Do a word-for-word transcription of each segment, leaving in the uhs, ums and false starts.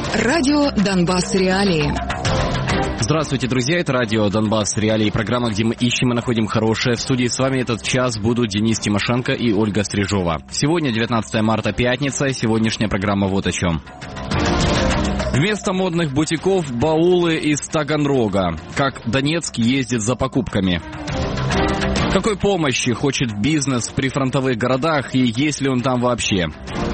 Радио «Донбасс. Реалии». Здравствуйте, друзья, это радио «Донбасс. Реалии», программа, где мы ищем и находим хорошее. В студии с вами этот час будут Денис Тимошенко и Ольга Стрижова. Сегодня девятнадцатое марта, пятница, и сегодняшняя программа вот о чем. Вместо модных бутиков баулы из Таганрога. Как Донецк ездит за покупками. Какой помощи хочет бизнес в прифронтовых городах и есть ли он там вообще?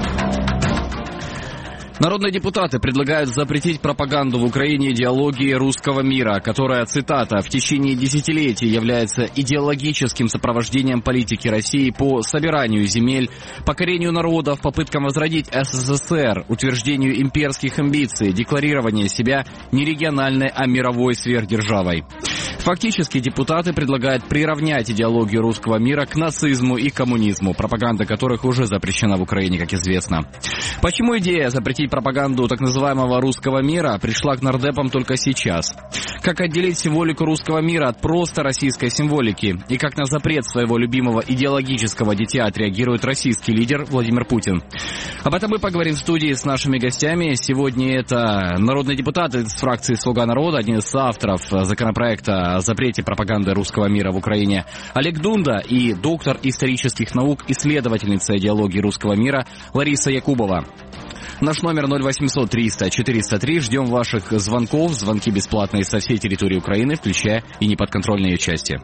Народные депутаты предлагают запретить пропаганду в Украине идеологии русского мира, которая, цитата, в течение десятилетий является идеологическим сопровождением политики России по собиранию земель, покорению народов, попыткам возродить СССР, утверждению имперских амбиций, декларированию себя не региональной, а мировой сверхдержавой. Фактически депутаты предлагают приравнять идеологию русского мира к нацизму и коммунизму, пропаганда которых уже запрещена в Украине, как известно. Почему идея запретить пропаганду так называемого русского мира пришла к нардепам только сейчас? Как отделить символику русского мира от просто российской символики? И как на запрет своего любимого идеологического дитя отреагирует российский лидер Владимир Путин? Об этом мы поговорим в студии с нашими гостями. Сегодня это народный депутат из фракции «Слуга народа», один из соавторов законопроекта о запрете пропаганды русского мира в Украине Олег Дунда и доктор исторических наук, исследовательница идеологии русского мира Лариса Якубова. Наш номер ноль восемьсот триста четыреста три. Ждем ваших звонков. Звонки бесплатные со всей территории Украины, включая и неподконтрольные части.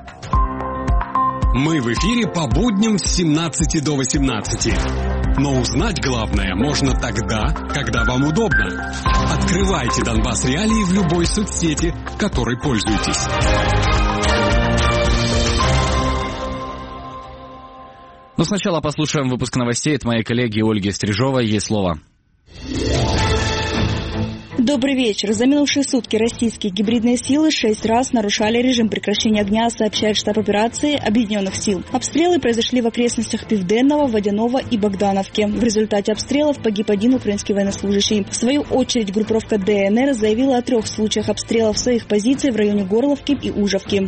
Мы в эфире по будням с семнадцати до восемнадцати. Но узнать главное можно тогда, когда вам удобно. Открывайте Донбасс Реалии в любой соцсети, которой пользуетесь. Но сначала послушаем выпуск новостей от моей коллеги Ольги Стрижовой. Ей слово. Добрый вечер. За минувшие сутки российские гибридные силы шесть раз нарушали режим прекращения огня, сообщает штаб операции Объединенных сил. Обстрелы произошли в окрестностях Південного, Водяного и Богдановки. В результате обстрелов погиб один украинский военнослужащий. В свою очередь группировка ДНР заявила о трех случаях обстрелов своих позиций в районе Горловки и Ужевки.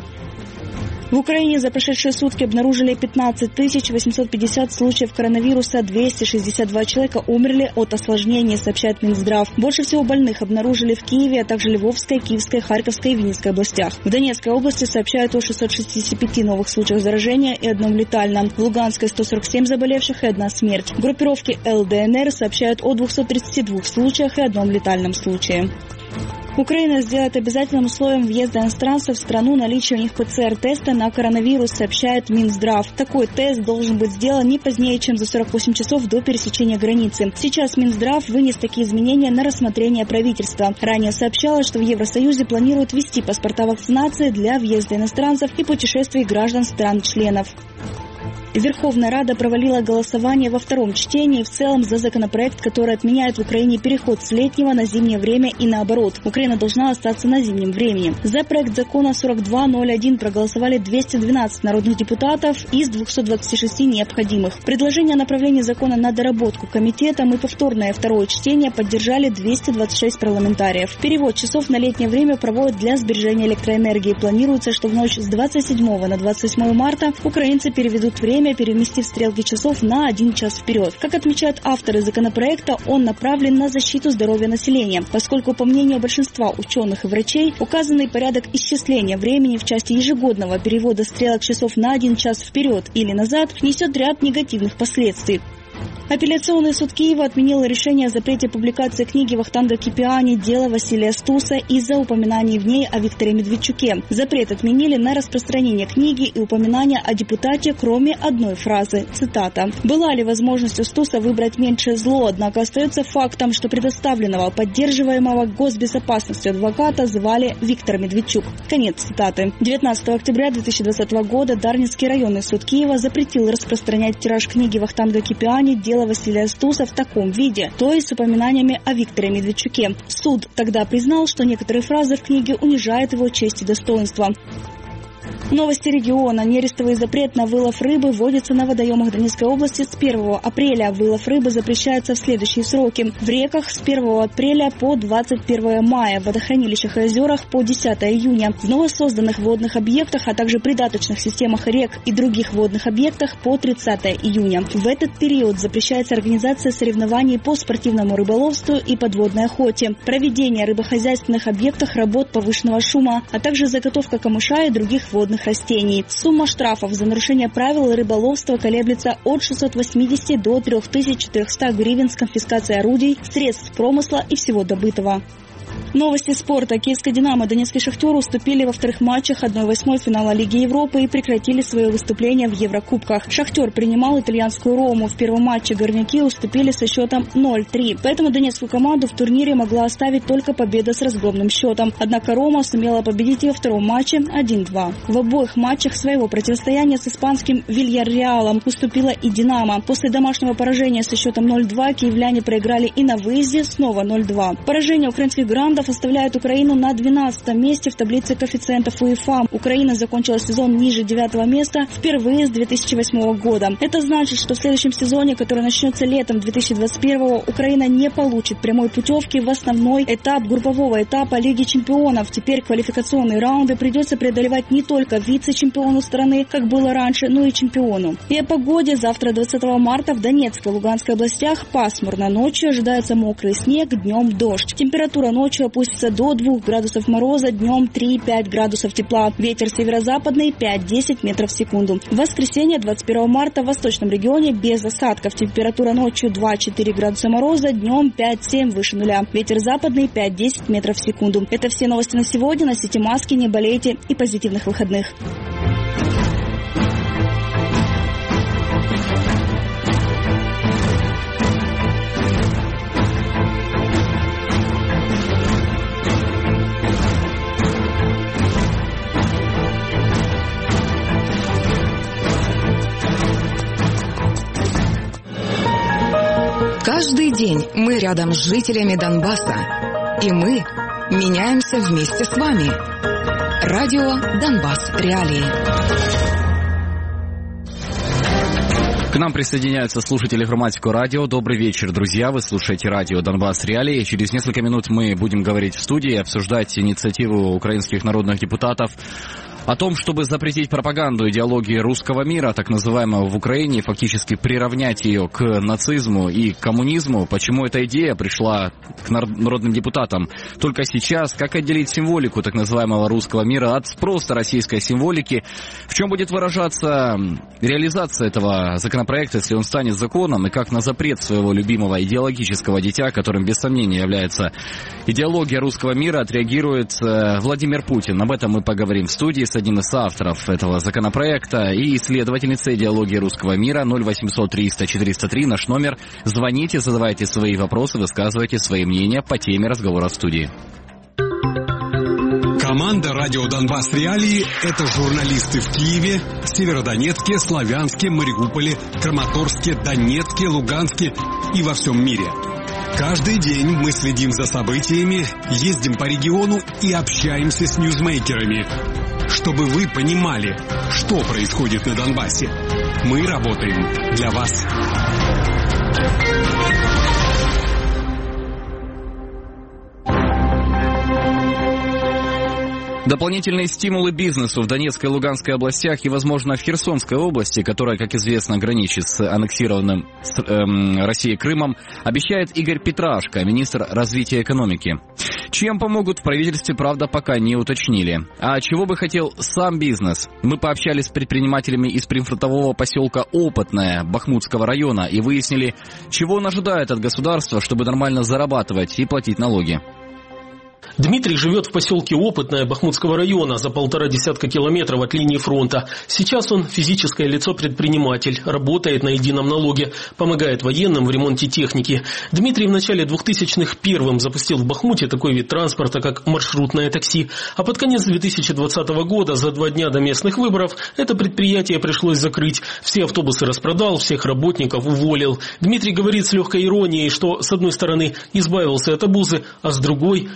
В Украине за прошедшие сутки обнаружили пятнадцать тысяч восемьсот пятьдесят случаев коронавируса, двести шестьдесят два человека умерли от осложнений, сообщает Минздрав. Больше всего больных обнаружили в Киеве, а также Львовской, Киевской, Харьковской и Винницкой областях. В Донецкой области сообщают о шестистах шестидесяти пяти новых случаях заражения и одном летальном. В Луганской сто сорок семь заболевших и одна смерть. Группировки ЛДНР сообщают о двухстах тридцати двух случаях и одном летальном случае. Украина сделает обязательным условием въезда иностранцев в страну наличие у них ПЦР-теста на коронавирус, сообщает Минздрав. Такой тест должен быть сделан не позднее, чем за сорок восемь часов до пересечения границы. Сейчас Минздрав вынес такие изменения на рассмотрение правительства. Ранее сообщалось, что в Евросоюзе планируют ввести паспорта вакцинации для въезда иностранцев и путешествий граждан стран-членов. Верховная Рада провалила голосование во втором чтении в целом за законопроект, который отменяет в Украине переход с летнего на зимнее время и наоборот. Украина должна остаться на зимнем времени. За проект закона сорок два ноль один проголосовали двести двенадцать народных депутатов из двухсот двадцати шести необходимых. Предложение о направлении закона на доработку комитетом и повторное второе чтение поддержали двести двадцать шесть парламентариев. Перевод часов на летнее время проводят для сбережения электроэнергии. Планируется, что в ночь с двадцать седьмого на двадцать восьмое марта украинцы переведут время, переместив стрелки часов на один час вперед. Как отмечают авторы законопроекта, он направлен на защиту здоровья населения, поскольку, по мнению большинства ученых и врачей, указанный порядок исчисления времени в части ежегодного перевода стрелок часов на один час вперед или назад несет ряд негативных последствий. Апелляционный суд Киева отменил решение о запрете публикации книги Вахтанга Кипиани «Дело Василия Стуса» из-за упоминаний в ней о Викторе Медведчуке. Запрет отменили на распространение книги и упоминания о депутате, кроме одной фразы, цитата. «Была ли возможность у Стуса выбрать меньшее зло, однако остается фактом, что предоставленного, поддерживаемого госбезопасностью адвоката звали Виктор Медведчук». Конец цитаты. девятнадцатого октября две тысячи двадцатого года Дарницкий районный суд Киева запретил распространять тираж книги Вахтанга Кипиани «Дело Василия Стуса» в таком виде, то есть с упоминаниями о Викторе Медведчуке. Суд тогда признал, что некоторые фразы в книге унижают его честь и достоинство. Новости региона. Нерестовый запрет на вылов рыбы вводится на водоемах Донецкой области с первого апреля. Вылов рыбы запрещается в следующие сроки. В реках с первого апреля по двадцать первое мая, в водохранилищах и озерах по десятое июня, в новосозданных водных объектах, а также придаточных системах рек и других водных объектах по тридцатое июня. В этот период запрещается организация соревнований по спортивному рыболовству и подводной охоте, проведение рыбохозяйственных объектах работ повышенного шума, а также заготовка камыша и других водных растений. Сумма штрафов за нарушение правил рыболовства колеблется от шестисот восьмидесяти до трёх тысяч четырёхсот гривен с конфискацией орудий, средств промысла и всего добытого. Новости спорта. Киевская «Динамо» и Донецкий «Шахтер» уступили во вторых матчах одной восьмой финала Лиги Европы и прекратили свое выступление в Еврокубках. «Шахтер» принимал итальянскую «Рому». В первом матче горняки уступили со счетом ноль три. Поэтому донецкую команду в турнире могла оставить только победа с разгромным счетом. Однако «Рома» сумела победить и во втором матче один два. В обоих матчах своего противостояния с испанским «Вильярреалом» уступила и «Динамо». После домашнего поражения со счетом ноль два киевляне проиграли и на выезде снова ноль два. Поражение украинских грандов оставляют Украину на двенадцатом месте в таблице коэффициентов УЕФА. Украина закончила сезон ниже девятого места впервые с две тысячи восьмого года. Это значит, что в следующем сезоне, который начнется летом две тысячи двадцать первого, Украина не получит прямой путевки в основной этап группового этапа Лиги чемпионов. Теперь квалификационные раунды придется преодолевать не только вице-чемпиону страны, как было раньше, но и чемпиону. И о погоде. Завтра, двадцатого марта, в Донецкой и Луганской областях пасмурно. Ночью ожидается мокрый снег, днем дождь. Температура ночью опустится до двух градусов мороза, днем три-пять градусов тепла. Ветер северо-западный пять-десять метров в секунду. В воскресенье, двадцать первого марта, в восточном регионе без осадков. Температура ночью два-четыре градуса мороза, днем пять-семь выше нуля. Ветер западный пять-десять метров в секунду. Это все новости на сегодня. Носите маски, не болейте и позитивных выходных. Каждый день мы рядом с жителями Донбасса, и мы меняемся вместе с вами. Радио «Донбасс. Реалии». К нам присоединяются слушатели Хроматико радио. Добрый вечер, друзья. Вы слушаете радио «Донбасс. Реалии». Через несколько минут мы будем говорить в студии, обсуждать инициативу украинских народных депутатов о том, чтобы запретить пропаганду идеологии русского мира, так называемого в Украине, фактически приравнять ее к нацизму и коммунизму. Почему эта идея пришла к народным депутатам только сейчас? Как отделить символику так называемого русского мира от просто российской символики? В чем будет выражаться реализация этого законопроекта, если он станет законом? И как на запрет своего любимого идеологического дитя, которым без сомнения является идеология русского мира, отреагирует Владимир Путин? Об этом мы поговорим в студии с одним из авторов этого законопроекта и исследовательница идеологии русского мира. Ноль восемьсот триста четыреста три наш номер. Звоните, задавайте свои вопросы, высказывайте свои мнения по теме разговора в студии. Команда «Радио Донбасс. Реалии» — это журналисты в Киеве, Северодонецке, Славянске, Мариуполе, Краматорске, Донецке, Луганске и во всем мире. Каждый день мы следим за событиями, ездим по региону и общаемся с ньюзмейкерами, чтобы вы понимали, что происходит на Донбассе. Мы работаем для вас. Дополнительные стимулы бизнесу в Донецкой и Луганской областях и, возможно, в Херсонской области, которая, как известно, граничит с аннексированным с, эм, Россией Крымом, обещает Игорь Петрашко, министр развития экономики. Чем помогут в правительстве, правда, пока не уточнили. А чего бы хотел сам бизнес? Мы пообщались с предпринимателями из прифронтового поселка Опытное Бахмутского района и выяснили, чего он ожидает от государства, чтобы нормально зарабатывать и платить налоги. Дмитрий живет в поселке Опытное Бахмутского района за полтора десятка километров от линии фронта. Сейчас он физическое лицо-предприниматель, работает на едином налоге, помогает военным в ремонте техники. Дмитрий в начале двухтысячных первым запустил в Бахмуте такой вид транспорта, как маршрутное такси. А под конец две тысячи двадцатого года, за два дня до местных выборов, это предприятие пришлось закрыть. Все автобусы распродал, всех работников уволил. Дмитрий говорит с легкой иронией, что с одной стороны избавился от обузы, а с другой потерял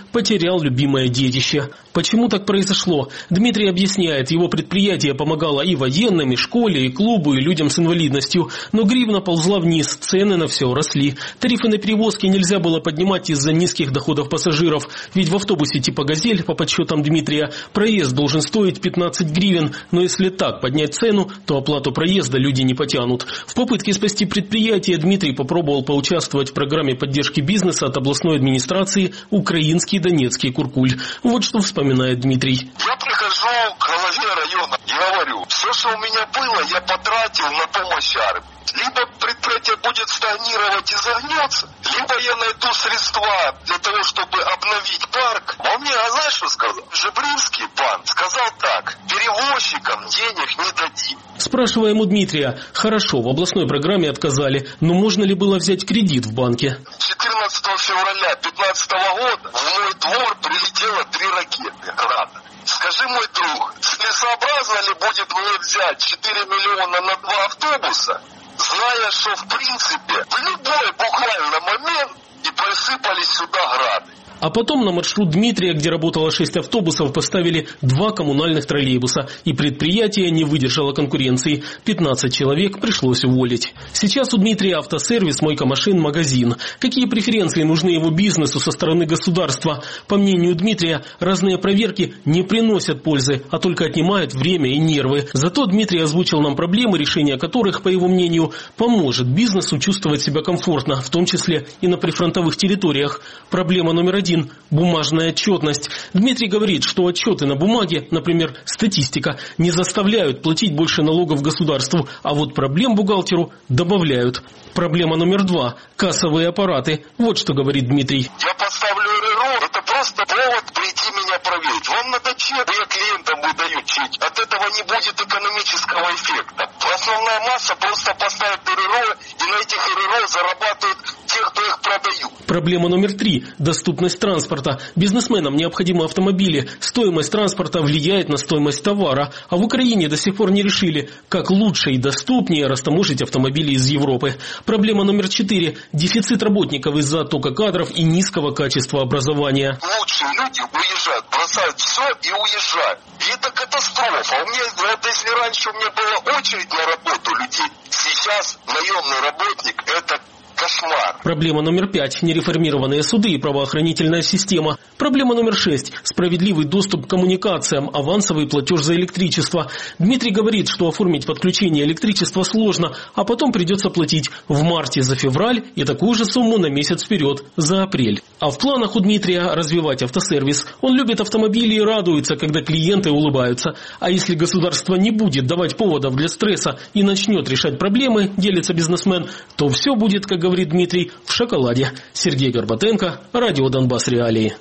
потерял любимое детище. Почему так произошло? Дмитрий объясняет, его предприятие помогало и военным, и школе, и клубу, и людям с инвалидностью. Но гривна ползла вниз, цены на все росли. Тарифы на перевозки нельзя было поднимать из-за низких доходов пассажиров. Ведь в автобусе типа «Газель», по подсчетам Дмитрия, проезд должен стоить пятнадцать гривен. Но если так поднять цену, то оплату проезда люди не потянут. В попытке спасти предприятие Дмитрий попробовал поучаствовать в программе поддержки бизнеса от областной администрации «Украинский Донецкий Куркуль». Вот что вспоминает Дмитрий. Я прихожу к главе района и говорю, все, что у меня было, я потратил на помощь армии. Либо предприятие будет стагнировать и загнется, либо я найду средства для того, чтобы обновить парк. А он мне, а знаешь, что сказал? Жебринский банк сказал так, перевозчикам денег не дадим. Спрашиваем у Дмитрия, хорошо, в областной программе отказали, но можно ли было взять кредит в банке? четырнадцатого февраля две тысячи пятнадцатого года в мой двор прилетело три ракеты «Град». Скажи, мой друг, целесообразно ли будет мне взять четыре миллиона на два автобуса, зная, что в принципе в любой буквально момент и присыпались сюда «Грады». А потом на маршрут Дмитрия, где работало шесть автобусов, поставили два коммунальных троллейбуса, и предприятие не выдержало конкуренции. пятнадцать человек пришлось уволить. Сейчас у Дмитрия автосервис, мойка машин, магазин. Какие преференции нужны его бизнесу со стороны государства? По мнению Дмитрия, разные проверки не приносят пользы, а только отнимают время и нервы. Зато Дмитрий озвучил нам проблемы, решения которых, по его мнению, поможет бизнесу чувствовать себя комфортно, в том числе и на прифронтовых территориях. Проблема номер один – бумажная отчетность. Дмитрий говорит, что отчеты на бумаге, например, статистика, не заставляют платить больше налогов государству, а вот проблем бухгалтеру добавляют. Проблема номер два – кассовые аппараты. Вот что говорит Дмитрий. Я поставлю РРО, это просто повод прийти меня проверить. Вам надо чек, я клиентам выдаю чек. От этого не будет экономического эффекта. Основная масса просто поставит РРО, и на этих РРО зарабатывают те, кто их продают. Проблема номер три – доступность транспорта. Бизнесменам необходимы автомобили. Стоимость транспорта влияет на стоимость товара. А в Украине до сих пор не решили, как лучше и доступнее растаможить автомобили из Европы. Проблема номер четыре – дефицит работников из-за оттока кадров и низкого качества образования. Лучшие люди уезжают, бросают все и уезжают. И это катастрофа. У меня, вот если раньше у меня была очередь на работу людей, сейчас наемный работник – это кошмар. Проблема номер пять – нереформированные суды и правоохранительная система. Проблема номер шесть – справедливый доступ к коммуникациям, авансовый платеж за электричество. Дмитрий говорит, что оформить подключение электричества сложно, а потом придется платить в марте за февраль и такую же сумму на месяц вперед за апрель. А в планах у Дмитрия развивать автосервис. Он любит автомобили и радуется, когда клиенты улыбаются. А если государство не будет давать поводов для стресса и начнет решать проблемы, делится бизнесмен, то все будет, как говорит Дмитрий, в шоколаде. Сергей Горбатенко, радио «Донбасс Реалии».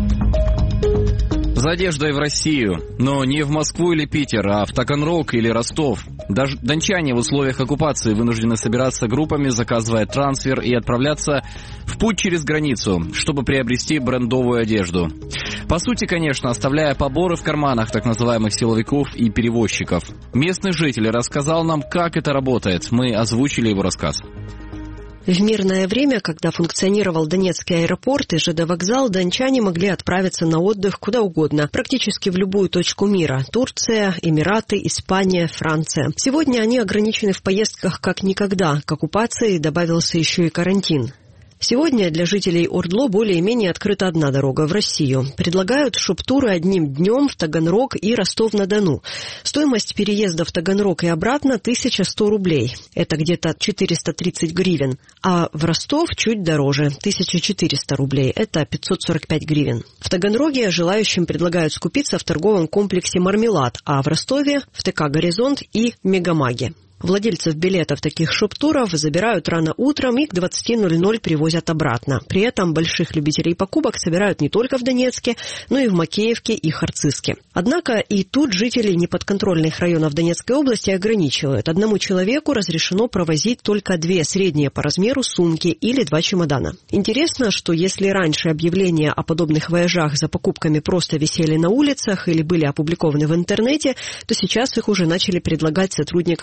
За одеждой в Россию, но не в Москву или Питер, а в Таганрог или Ростов. Даже дончане в условиях оккупации вынуждены собираться группами, заказывая трансфер и отправляться в путь через границу, чтобы приобрести брендовую одежду. По сути, конечно, оставляя поборы в карманах так называемых силовиков и перевозчиков. Местный житель рассказал нам, как это работает. Мы озвучили его рассказ. В мирное время, когда функционировал Донецкий аэропорт и ЖД-вокзал, дончане могли отправиться на отдых куда угодно, практически в любую точку мира – Турция, Эмираты, Испания, Франция. Сегодня они ограничены в поездках как никогда. К оккупации добавился еще и карантин. Сегодня для жителей Ордло более-менее открыта одна дорога в Россию. Предлагают шоп-туры одним днем в Таганрог и Ростов-на-Дону. Стоимость переезда в Таганрог и обратно – тысяча сто рублей. Это где-то четыреста тридцать гривен. А в Ростов чуть дороже – тысяча четыреста рублей. Это пятьсот сорок пять гривен. В Таганроге желающим предлагают скупиться в торговом комплексе «Мармелад», а в Ростове – в ТК «Горизонт» и «Мегамаге». Владельцев билетов таких шоп-туров забирают рано утром и к двадцати ноль-ноль привозят обратно. При этом больших любителей покупок собирают не только в Донецке, но и в Макеевке и Харциске. Однако и тут жители неподконтрольных районов Донецкой области ограничивают. Одному человеку разрешено провозить только две средние по размеру сумки или два чемодана. Интересно, что если раньше объявления о подобных вояжах за покупками просто висели на улицах или были опубликованы в интернете, то сейчас их уже начали предлагать сотрудникам госпредприятия.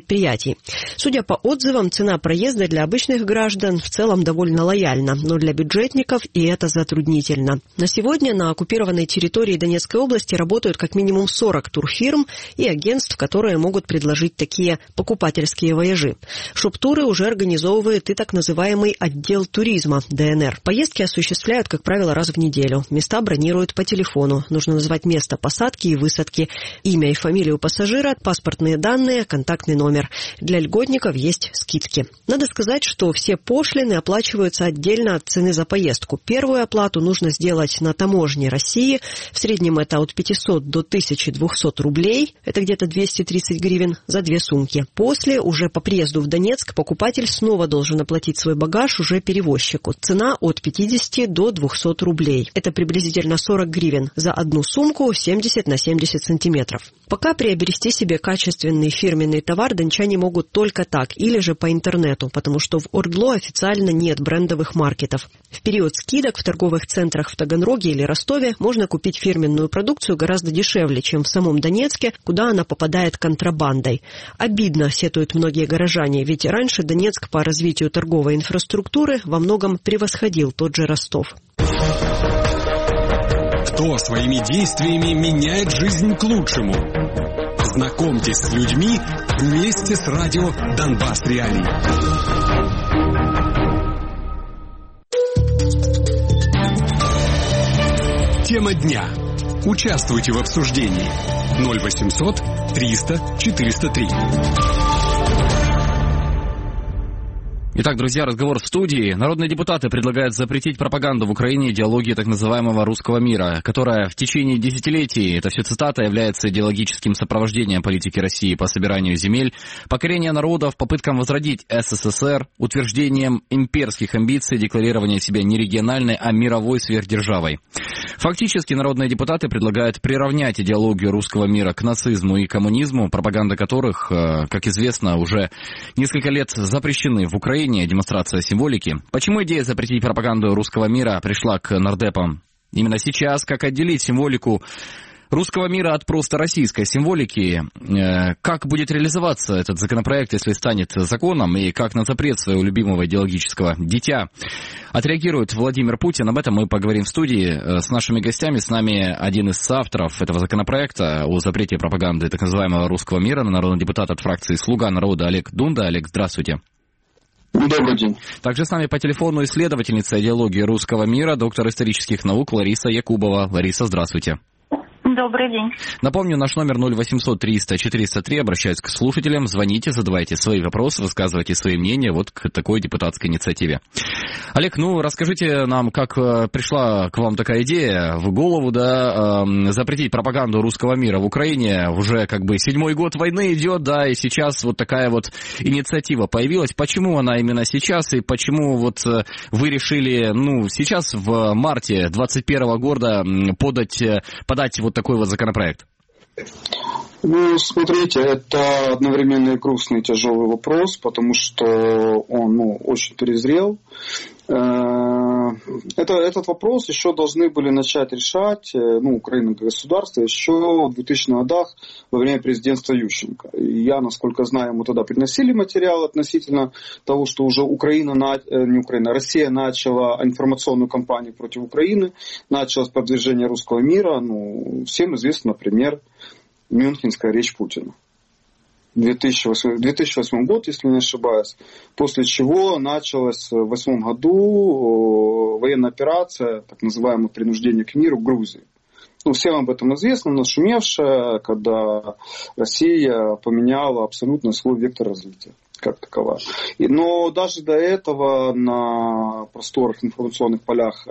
предприятий. Судя по отзывам, цена проезда для обычных граждан в целом довольно лояльна, но для бюджетников и это затруднительно. На сегодня на оккупированной территории Донецкой области работают как минимум сорок турфирм и агентств, которые могут предложить такие покупательские вояжи. Шоп-туры уже организовывает и так называемый отдел туризма ДНР. Поездки осуществляют, как правило, раз в неделю. Места бронируют по телефону. Нужно назвать место посадки и высадки, имя и фамилию пассажира, паспортные данные, контактный номер. Для льготников есть скидки. Надо сказать, что все пошлины оплачиваются отдельно от цены за поездку. Первую оплату нужно сделать на таможне России. В среднем это от пятисот до тысячи двухсот рублей. Это где-то двести тридцать гривен за две сумки. После, уже по приезду в Донецк, покупатель снова должен оплатить свой багаж уже перевозчику. Цена от пятидесяти до двухсот рублей. Это приблизительно сорок гривен за одну сумку семьдесят на семьдесят сантиметров. Пока приобрести себе качественный фирменный товар дончане могут только так, или же по интернету, потому что в Ордло официально нет брендовых маркетов. В период скидок в торговых центрах в Таганроге или Ростове можно купить фирменную продукцию гораздо дешевле, чем в самом Донецке, куда она попадает контрабандой. Обидно, сетуют многие горожане, ведь раньше Донецк по развитию торговой инфраструктуры во многом превосходил тот же Ростов. Кто своими действиями меняет жизнь к лучшему? Знакомьтесь с людьми вместе с радио «Донбасс Реалии». Тема дня. Участвуйте в обсуждении. ноль восемьсот триста четыреста три. Итак, друзья, разговор в студии. Народные депутаты предлагают запретить пропаганду в Украине идеологии так называемого русского мира, которая в течение десятилетий, это все цитата, является идеологическим сопровождением политики России по собиранию земель, покорения народов, попыткам возродить СССР, утверждением имперских амбиций, декларирования себя не региональной, а мировой сверхдержавой. Фактически народные депутаты предлагают приравнять идеологию русского мира к нацизму и коммунизму, пропаганда которых, как известно, уже несколько лет запрещены в Украине. Демонстрация символики. Почему идея запретить пропаганду русского мира пришла к нардепам именно сейчас? Как отделить символику русского мира от просто российской символики? Как будет реализоваться этот законопроект, если станет законом? И как на запрет своего любимого идеологического дитя отреагирует Владимир Путин? Об этом мы поговорим в студии с нашими гостями. С нами один из соавторов этого законопроекта о запрете пропаганды так называемого русского мира, народный депутат от фракции «Слуга народа» Олег Дунда. Олег, здравствуйте. Добрый день. Также с нами по телефону исследовательница идеологии русского мира, доктор исторических наук Лариса Якубова. Лариса, здравствуйте. Добрый день. Напомню, наш номер ноль восемьсот триста четыреста три. Обращаюсь к слушателям. Звоните, задавайте свои вопросы, высказывайте свои мнения вот к такой депутатской инициативе. Олег, ну расскажите нам, как пришла к вам такая идея в голову, да, э, запретить пропаганду русского мира в Украине. Уже как бы седьмой год войны идет, да, и сейчас вот такая вот инициатива появилась. Почему она именно сейчас и почему вот вы решили, ну, сейчас в марте двадцать первого года подать, подать вот такой вот законопроект? Ну, смотрите, это одновременно и грустный, и тяжелый вопрос, потому что он, ну, очень перезрел. Это, этот вопрос еще должны были начать решать, ну, Украина как государство еще в двухтысячных годах во время президентства Ющенко. И я, насколько знаю, мы тогда приносили материал относительно того, что уже Украина, не Украина, Россия начала информационную кампанию против Украины, началось продвижение русского мира. Ну, всем известно, например, Мюнхенская речь Путина. две тысячи восьмой год, если не ошибаюсь, после чего началась в две тысячи восьмом году военная операция, так называемое принуждение к миру в Грузии. Ну, всем об этом известно, нашумевшая, когда Россия поменяла абсолютно свой вектор развития как таковая. И, но даже до этого на просторах информационных полях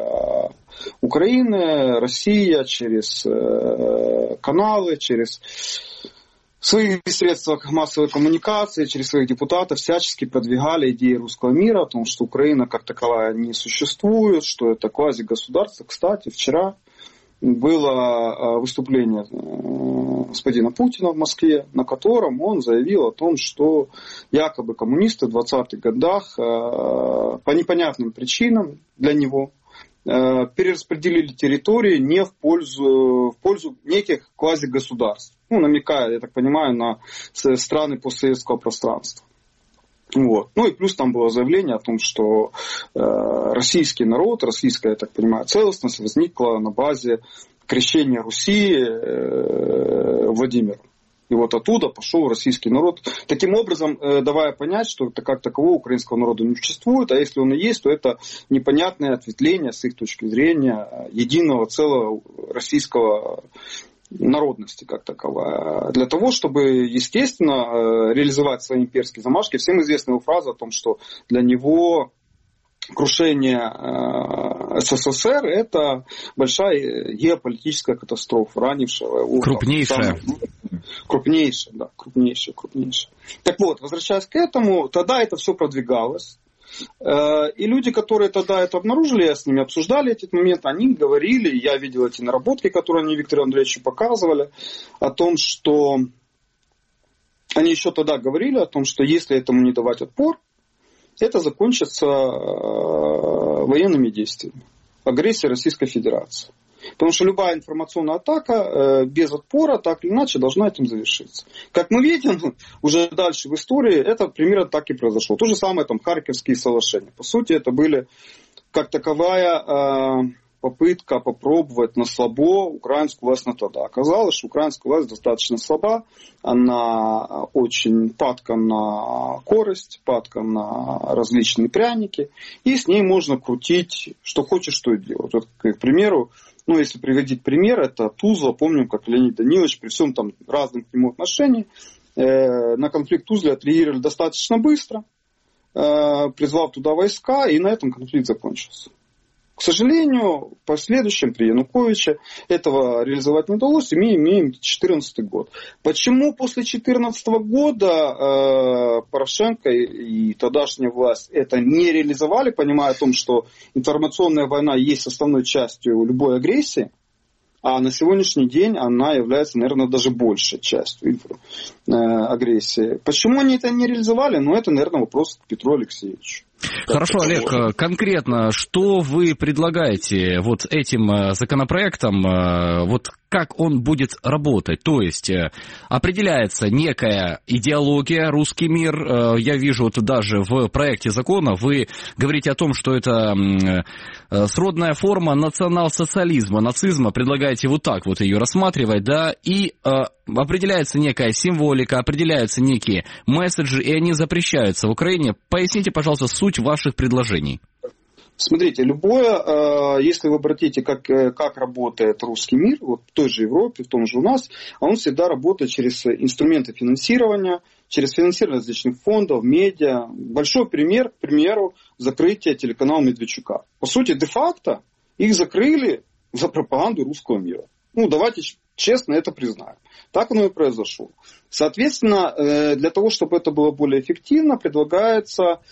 Украины Россия через каналы, через свои средства массовой коммуникации, через своих депутатов всячески продвигали идеи русского мира о том, что Украина как таковая не существует, что это квазигосударство. Кстати, вчера было выступление господина Путина в Москве, на котором он заявил о том, что якобы коммунисты в двадцатых годах по непонятным причинам для него перераспределили территории не в пользу, в пользу неких квазигосударств. Ну, намекая, я так понимаю, на страны постсоветского пространства. Вот. Ну и плюс там было заявление о том, что э, российский народ, российская, я так понимаю, целостность возникла на базе крещения Руси э, Владимиром. И вот оттуда пошел российский народ. Таким образом, э, давая понять, что как такового украинского народа не существует, а если он и есть, то это непонятное ответвление с их точки зрения единого целого российского народности как таковая. Для того, чтобы, естественно, реализовать свои имперские замашки, всем известна его фраза о том, что для него крушение СССР – это большая геополитическая катастрофа, ранившая его. Крупнейшая. Крупнейшая, да, крупнейшая, крупнейшая. Так вот, возвращаясь к этому, тогда это все продвигалось. И люди, которые тогда это обнаружили, я с ними обсуждали этот момент, они говорили, я видел эти наработки, которые они Виктору Андреевичу показывали, о том, что они еще тогда говорили о том, что если этому не давать отпор, это закончится военными действиями, агрессией Российской Федерации. Потому что любая информационная атака э, без отпора, так или иначе, должна этим завершиться. Как мы видим, уже дальше в истории это примерно так и произошло. То же самое там Харьковские соглашения. По сути, это были как таковая э, попытка попробовать на слабо украинскую власть на тогда. Оказалось, что украинская власть достаточно слаба, она очень падка на корость, падка на различные пряники, и с ней можно крутить, что хочешь, что и делать. Вот, к примеру, ну, если приводить пример, это Тузла. Помним, как Леонид Данилович при всем там разном к нему отношении э, на конфликт Тузлы отреагировали достаточно быстро, э, призвав туда войска, и на этом конфликт закончился. К сожалению, в последующем при Януковиче этого реализовать не удалось, и мы имеем две тысячи четырнадцатый год. Почему после две тысячи четырнадцатого года э, Порошенко и, и тогдашняя власть это не реализовали, понимая о том, что информационная война есть основной частью любой агрессии, а на сегодняшний день она является, наверное, даже большей частью инфра, э, агрессии. Почему они это не реализовали? Ну, это, наверное, вопрос к Петру Алексеевичу. Хорошо, Олег, конкретно, что вы предлагаете вот этим законопроектом, вот как он будет работать? То есть определяется некая идеология, русский мир. Я вижу вот даже в проекте закона вы говорите о том, что это сродная форма национал-социализма, нацизма, предлагаете вот так вот ее рассматривать, да, и определяется некая символика, определяются некие месседжи, и они запрещаются в Украине. Поясните, пожалуйста, суть ваших предложений. Смотрите, любое, если вы обратите, как, как работает русский мир, вот в той же Европе, в том же у нас, он всегда работает через инструменты финансирования, через финансирование различных фондов, медиа. Большой пример, к примеру, закрытие телеканала Медведчука. По сути, де-факто их закрыли за пропаганду русского мира. Ну, давайте честно это признаем. Так оно и произошло. Соответственно, для того, чтобы это было более эффективно, предлагается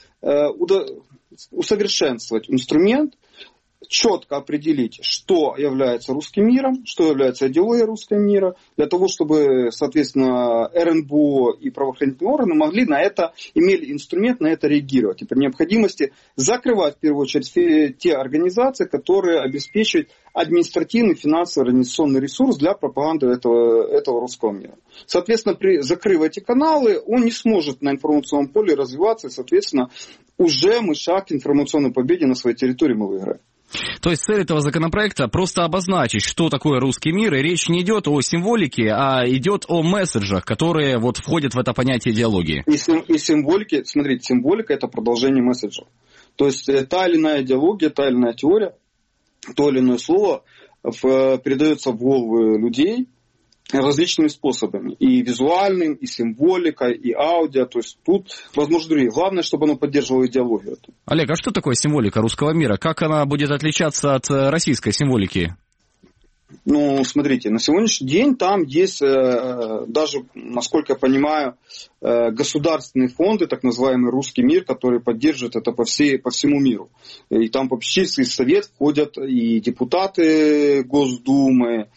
усовершенствовать инструмент, четко определить, что является русским миром, что является идеологией русского мира, для того, чтобы, соответственно, эр эн бэ о и правоохранительные органы могли на это, имели инструмент на это реагировать. И при необходимости закрывать, в первую очередь, те организации, которые обеспечивают административный, финансовый, организационный ресурс для пропаганды этого, этого русского мира. Соответственно, при закрыв эти каналы, он не сможет на информационном поле развиваться, и, соответственно, уже мы шаг к информационной победе на своей территории мы выиграем. То есть цель этого законопроекта просто обозначить, что такое русский мир, и речь не идет о символике, а идет о месседжах, которые вот входят в это понятие идеологии. И, сим, и символики, смотрите, символика это продолжение месседжа. То есть та или иная идеология, та или иная теория, то или иное слово в, передается в головы людей различными способами. И визуальным, и символикой, и аудио. То есть тут, возможно, другие. Главное, чтобы оно поддерживало идеологию. Олег, а что такое символика русского мира? Как она будет отличаться от российской символики? Ну, смотрите, на сегодняшний день там есть, э, даже, насколько я понимаю, э, государственные фонды, так называемый «Русский мир», которые поддерживают это по, всей, по всему миру. И там в попечительский совет входят и депутаты Госдумы,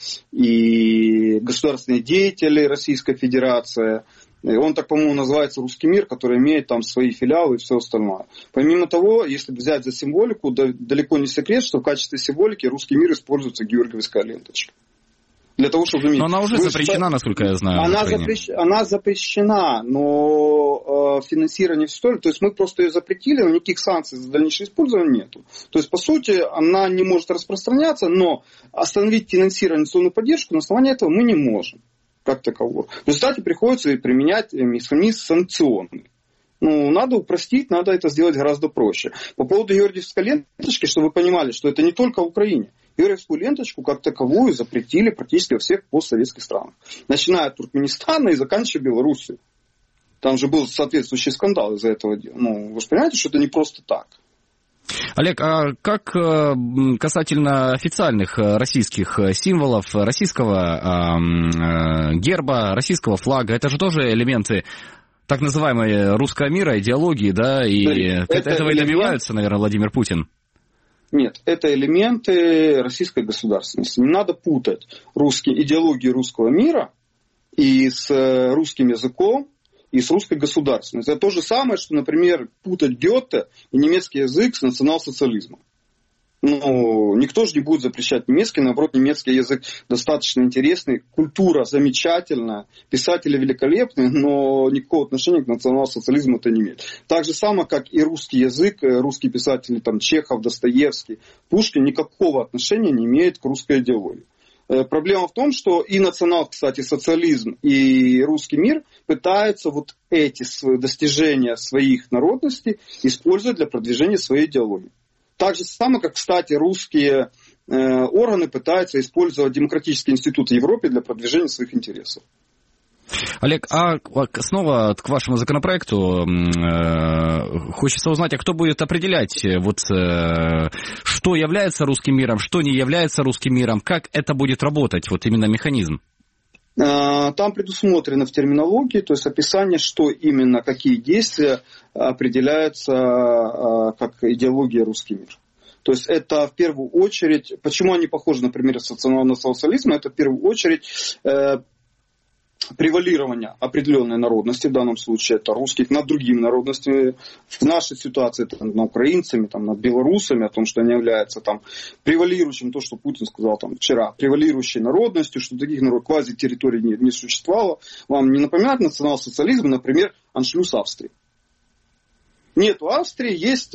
и государственные деятели Российской Федерации. И он так, по-моему, называется «Русский мир», который имеет там свои филиалы и все остальное. Помимо того, если взять за символику, да, далеко не секрет, что в качестве символики русский мир используется георгиевская ленточка. Для того, чтобы заменить. Но она уже Вы запрещена, что... насколько я знаю. Она, запрещ... она запрещена, но э, финансирование все то, то есть мы просто ее запретили, но никаких санкций за дальнейшее использование нету. То есть, по сути, она не может распространяться, но остановить финансирование, инвестиционную поддержку на основании этого мы не можем, как такового. В результате приходится применять механизм санкционный. Ну, надо упростить, надо это сделать гораздо проще. По поводу георгиевской ленточки, чтобы вы понимали, что это не только в Украине. Георгиевскую ленточку как таковую запретили практически во всех постсоветских странах. Начиная от Туркменистана и заканчивая Белоруссией. Там же был соответствующий скандал из-за этого дела. Ну, вы же понимаете, что это не просто так. Олег, а как касательно официальных российских символов, российского герба, российского флага, это же тоже элементы так называемой русского мира, идеологии, да, и это этого элемент... и добиваются, наверное, Владимир Путин? Нет, это элементы российской государственности. Не надо путать русские, идеологию русского мира и с русским языком, и с русской государственностью. Это то же самое, что, например, путать Гёте и немецкий язык с национал-социализмом. Ну, никто же не будет запрещать немецкий, наоборот, немецкий язык достаточно интересный, культура замечательная, писатели великолепные, но никакого отношения к национал-социализму это не имеет. Так же самое, как и русский язык, русские писатели, там, Чехов, Достоевский, Пушкин никакого отношения не имеют к русской идеологии. Проблема в том, что и национал, кстати, социализм, и русский мир пытаются вот эти достижения своих народностей использовать для продвижения своей идеологии. Так же самое, как, кстати, русские э, органы пытаются использовать демократические институты Европы для продвижения своих интересов. Олег, а снова к вашему законопроекту э, хочется узнать, а кто будет определять, вот, э, что является русским миром, что не является русским миром, как это будет работать, вот именно механизм? Там предусмотрено в терминологии, то есть описание, что именно, какие действия определяются как идеология русский мир. То есть это в первую очередь, почему они похожи, например, с национал-социализмом, это в первую очередь превалирование определенной народности, в данном случае это русских, над другими народностями. В нашей ситуации это над украинцами, там, над белорусами, о том, что они являются там, превалирующим, то, что Путин сказал там, вчера, превалирующей народностью, что таких народ, квази-территорий не, не существовало. Вам не напоминает национал-социализм, например, аншлюс Австрии? Нет, у Австрии есть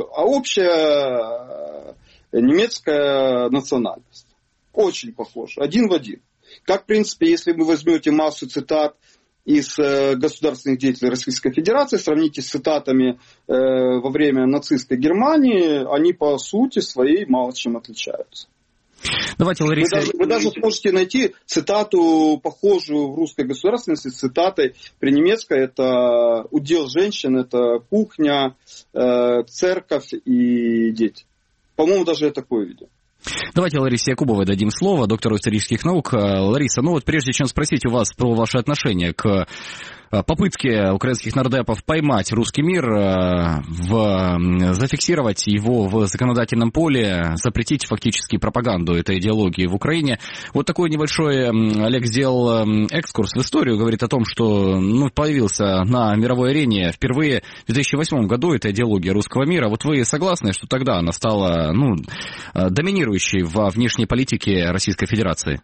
общая немецкая национальность. Очень похожа, один в один. Как, в принципе, если вы возьмете массу цитат из э, государственных деятелей Российской Федерации, сравните с цитатами э, во время нацистской Германии, они по сути своей мало чем отличаются. Давайте, Лариса... Вы даже, вы даже сможете найти цитату, похожую в русской государственности, с цитатой при немецкой, это удел женщин, это кухня, э, церковь и дети. По-моему, даже я такое видел. Давайте Ларисе Якубовой дадим слово, доктору исторических наук. Лариса, ну вот прежде чем спросить у вас про ваше отношение к попытке украинских нардепов поймать русский мир, в, зафиксировать его в законодательном поле, запретить фактически пропаганду этой идеологии в Украине. Вот такой небольшой Олег сделал экскурс в историю, говорит о том, что ну, появился на мировой арене впервые в две тысячи восьмом году эта идеология русского мира. Вот вы согласны, что тогда она стала ну, доминирующей во внешней политике Российской Федерации?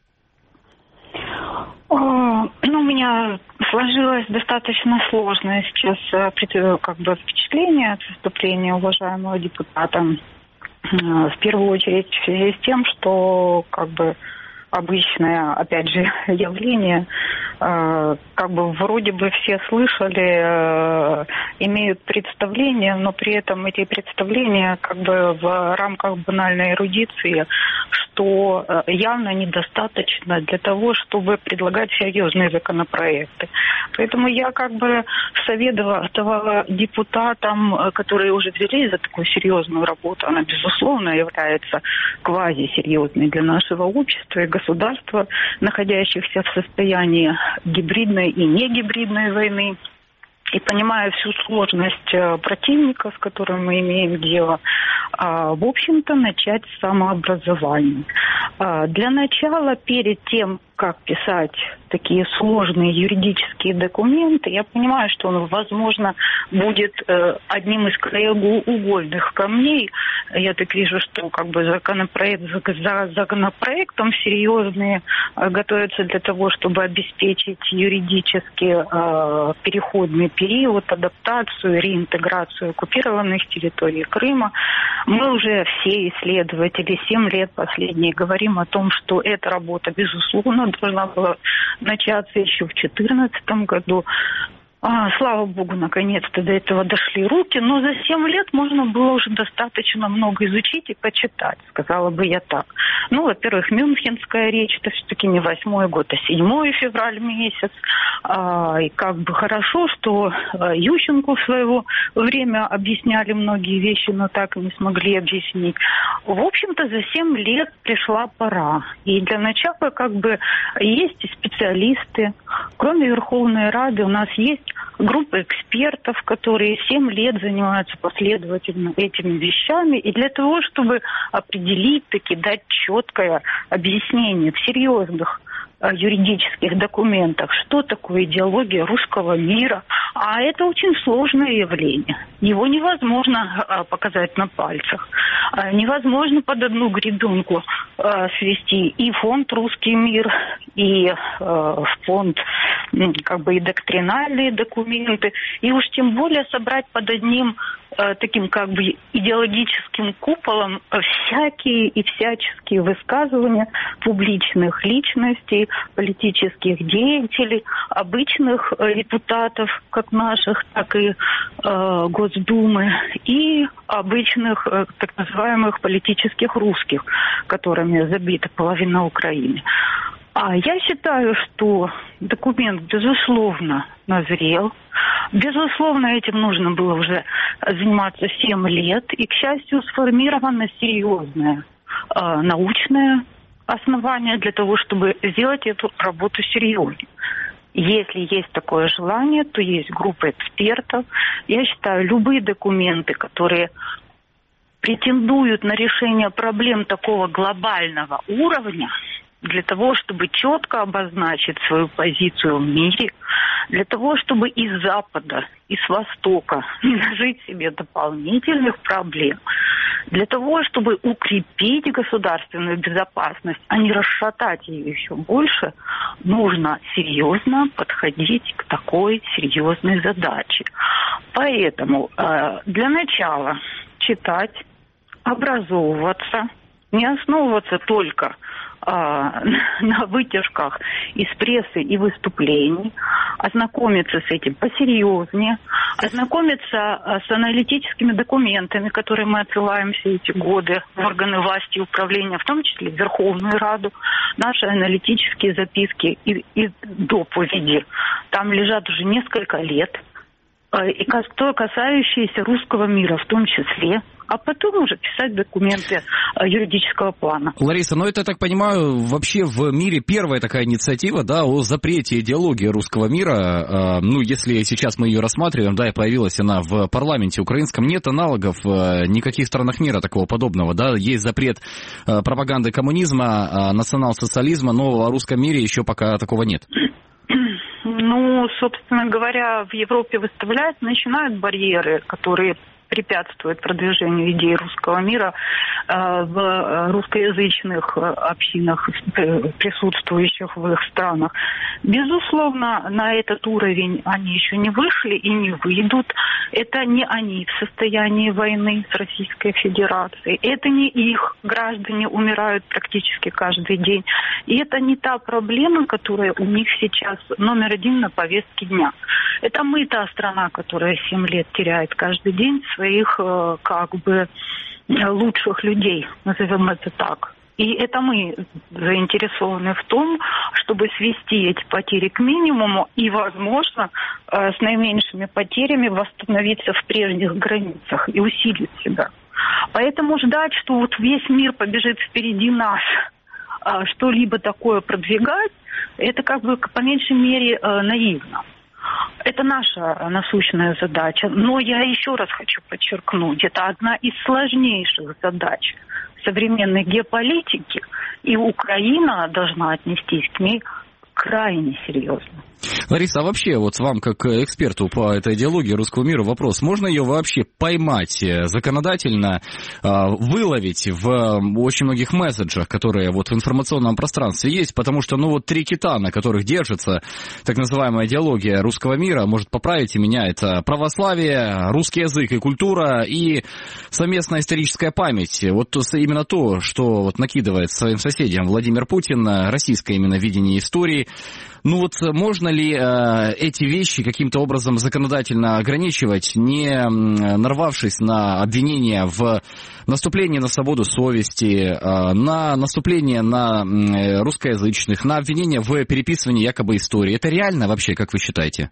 Ну, у меня сложилось достаточно сложное сейчас как бы впечатление от выступления уважаемого депутата. В первую очередь в связи с тем, что как бы обычное, опять же, явление, как бы вроде бы все слышали, имеют представление, но при этом эти представления как бы в рамках банальной эрудиции, что явно недостаточно для того, чтобы предлагать серьезные законопроекты. Поэтому я как бы советовала депутатам, которые уже взялись за такую серьезную работу, она, безусловно, является квазисерьезной для нашего общества и государства, находящихся в состоянии гибридной и негибридной войны. И понимая всю сложность противника, с которым мы имеем дело, в общем-то, начать с самообразования. Для начала, перед тем, как писать такие сложные юридические документы, я понимаю, что он, возможно, будет э, одним из краеугольных камней. Я так вижу, что как бы законопроект за законопроектом серьезные э, готовятся для того, чтобы обеспечить юридически э, переходный период, адаптацию, реинтеграцию оккупированных территорий Крыма. Мы уже все исследователи семь лет последние говорим о том, что эта работа, безусловно, должна была начаться еще в две тысячи четырнадцатом году. А, слава богу, наконец-то до этого дошли руки, но за семь лет можно было уже достаточно много изучить и почитать, сказала бы я так. Ну, во-первых, Мюнхенская речь, это все-таки не восьмой год, а седьмой февраль месяц. А, и как бы хорошо, что Ющенко в свое время объясняли многие вещи, но так и не смогли объяснить. В общем-то, за семь лет пришла пора. И для начала как бы есть и специалисты. Кроме Верховной Рады у нас есть группа экспертов, которые семь лет занимаются последовательно этими вещами. И для того, чтобы определить, таки дать четкое объяснение в серьезных юридических документах, что такое идеология русского мира. А это очень сложное явление. Его невозможно а, показать на пальцах. А, невозможно под одну гребенку а, свести и фонд «Русский мир», и а, фонд, как бы, и доктринальные документы, и уж тем более собрать под одним а, таким как бы идеологическим куполом всякие и всяческие высказывания публичных личностей, политических деятелей, обычных э, депутатов, как наших, так и э, Госдумы, и обычных э, так называемых политических русских, которыми забита половина Украины. А я считаю, что документ, безусловно, назрел. Безусловно, этим нужно было уже заниматься семь лет. И, к счастью, сформировано серьезное э, научное основания для того, чтобы сделать эту работу серьезно. Если есть такое желание, то есть группа экспертов. Я считаю, любые документы, которые претендуют на решение проблем такого глобального уровня, для того, чтобы четко обозначить свою позицию в мире, для того, чтобы из Запада, и с Востока не нажить себе дополнительных проблем, для того, чтобы укрепить государственную безопасность, а не расшатать ее еще больше, нужно серьезно подходить к такой серьезной задаче. Поэтому э, для начала читать, образовываться, не основываться только на вытяжках из прессы и выступлений, ознакомиться с этим посерьезнее, ознакомиться с аналитическими документами, которые мы отсылаем все эти годы в органы власти и управления, в том числе в Верховную Раду, наши аналитические записки и, и доповеди. Там лежат уже несколько лет, и касающиеся русского мира в том числе, а потом уже писать документы юридического плана. Лариса, ну это, я так понимаю, вообще в мире первая такая инициатива, да, о запрете идеологии русского мира. Ну, если сейчас мы ее рассматриваем, да, и появилась она в парламенте украинском, нет аналогов в никаких странах мира такого подобного, да. Есть запрет пропаганды коммунизма, национал-социализма, но в русском мире еще пока такого нет. Ну, собственно говоря, в Европе выставляют, начинают барьеры, которые препятствует продвижению идей русского мира в русскоязычных общинах, присутствующих в их странах. Безусловно, на этот уровень они еще не вышли и не выйдут. Это не они в состоянии войны с Российской Федерацией. Это не их граждане умирают практически каждый день. И это не та проблема, которая у них сейчас номер один на повестке дня. Это мы та страна, которая семь лет теряет каждый день своих как бы лучших людей, назовем это так. И это мы заинтересованы в том, чтобы свести эти потери к минимуму и, возможно, с наименьшими потерями восстановиться в прежних границах и усилить себя. Поэтому ждать, что вот весь мир побежит впереди нас, что-либо такое продвигать, это как бы по меньшей мере наивно. Это наша насущная задача. Но я еще раз хочу подчеркнуть, это одна из сложнейших задач современной геополитики, и Украина должна отнестись к ней крайне серьезно. Лариса, а вообще, вот вам, как эксперту по этой идеологии русского мира, вопрос, можно ее вообще поймать законодательно, выловить в очень многих месседжах, которые вот в информационном пространстве есть, потому что, ну, вот три кита, на которых держится так называемая идеология русского мира, может, поправите меня, это православие, русский язык и культура, и совместная историческая память. Вот именно то, что вот накидывает своим соседям Владимир Путин, российское именно видение истории. Ну вот можно ли э, эти вещи каким-то образом законодательно ограничивать, не нарвавшись на обвинения в наступлении на свободу совести, э, на наступление на э, русскоязычных, на обвинения в переписывании якобы истории? Это реально вообще, как вы считаете?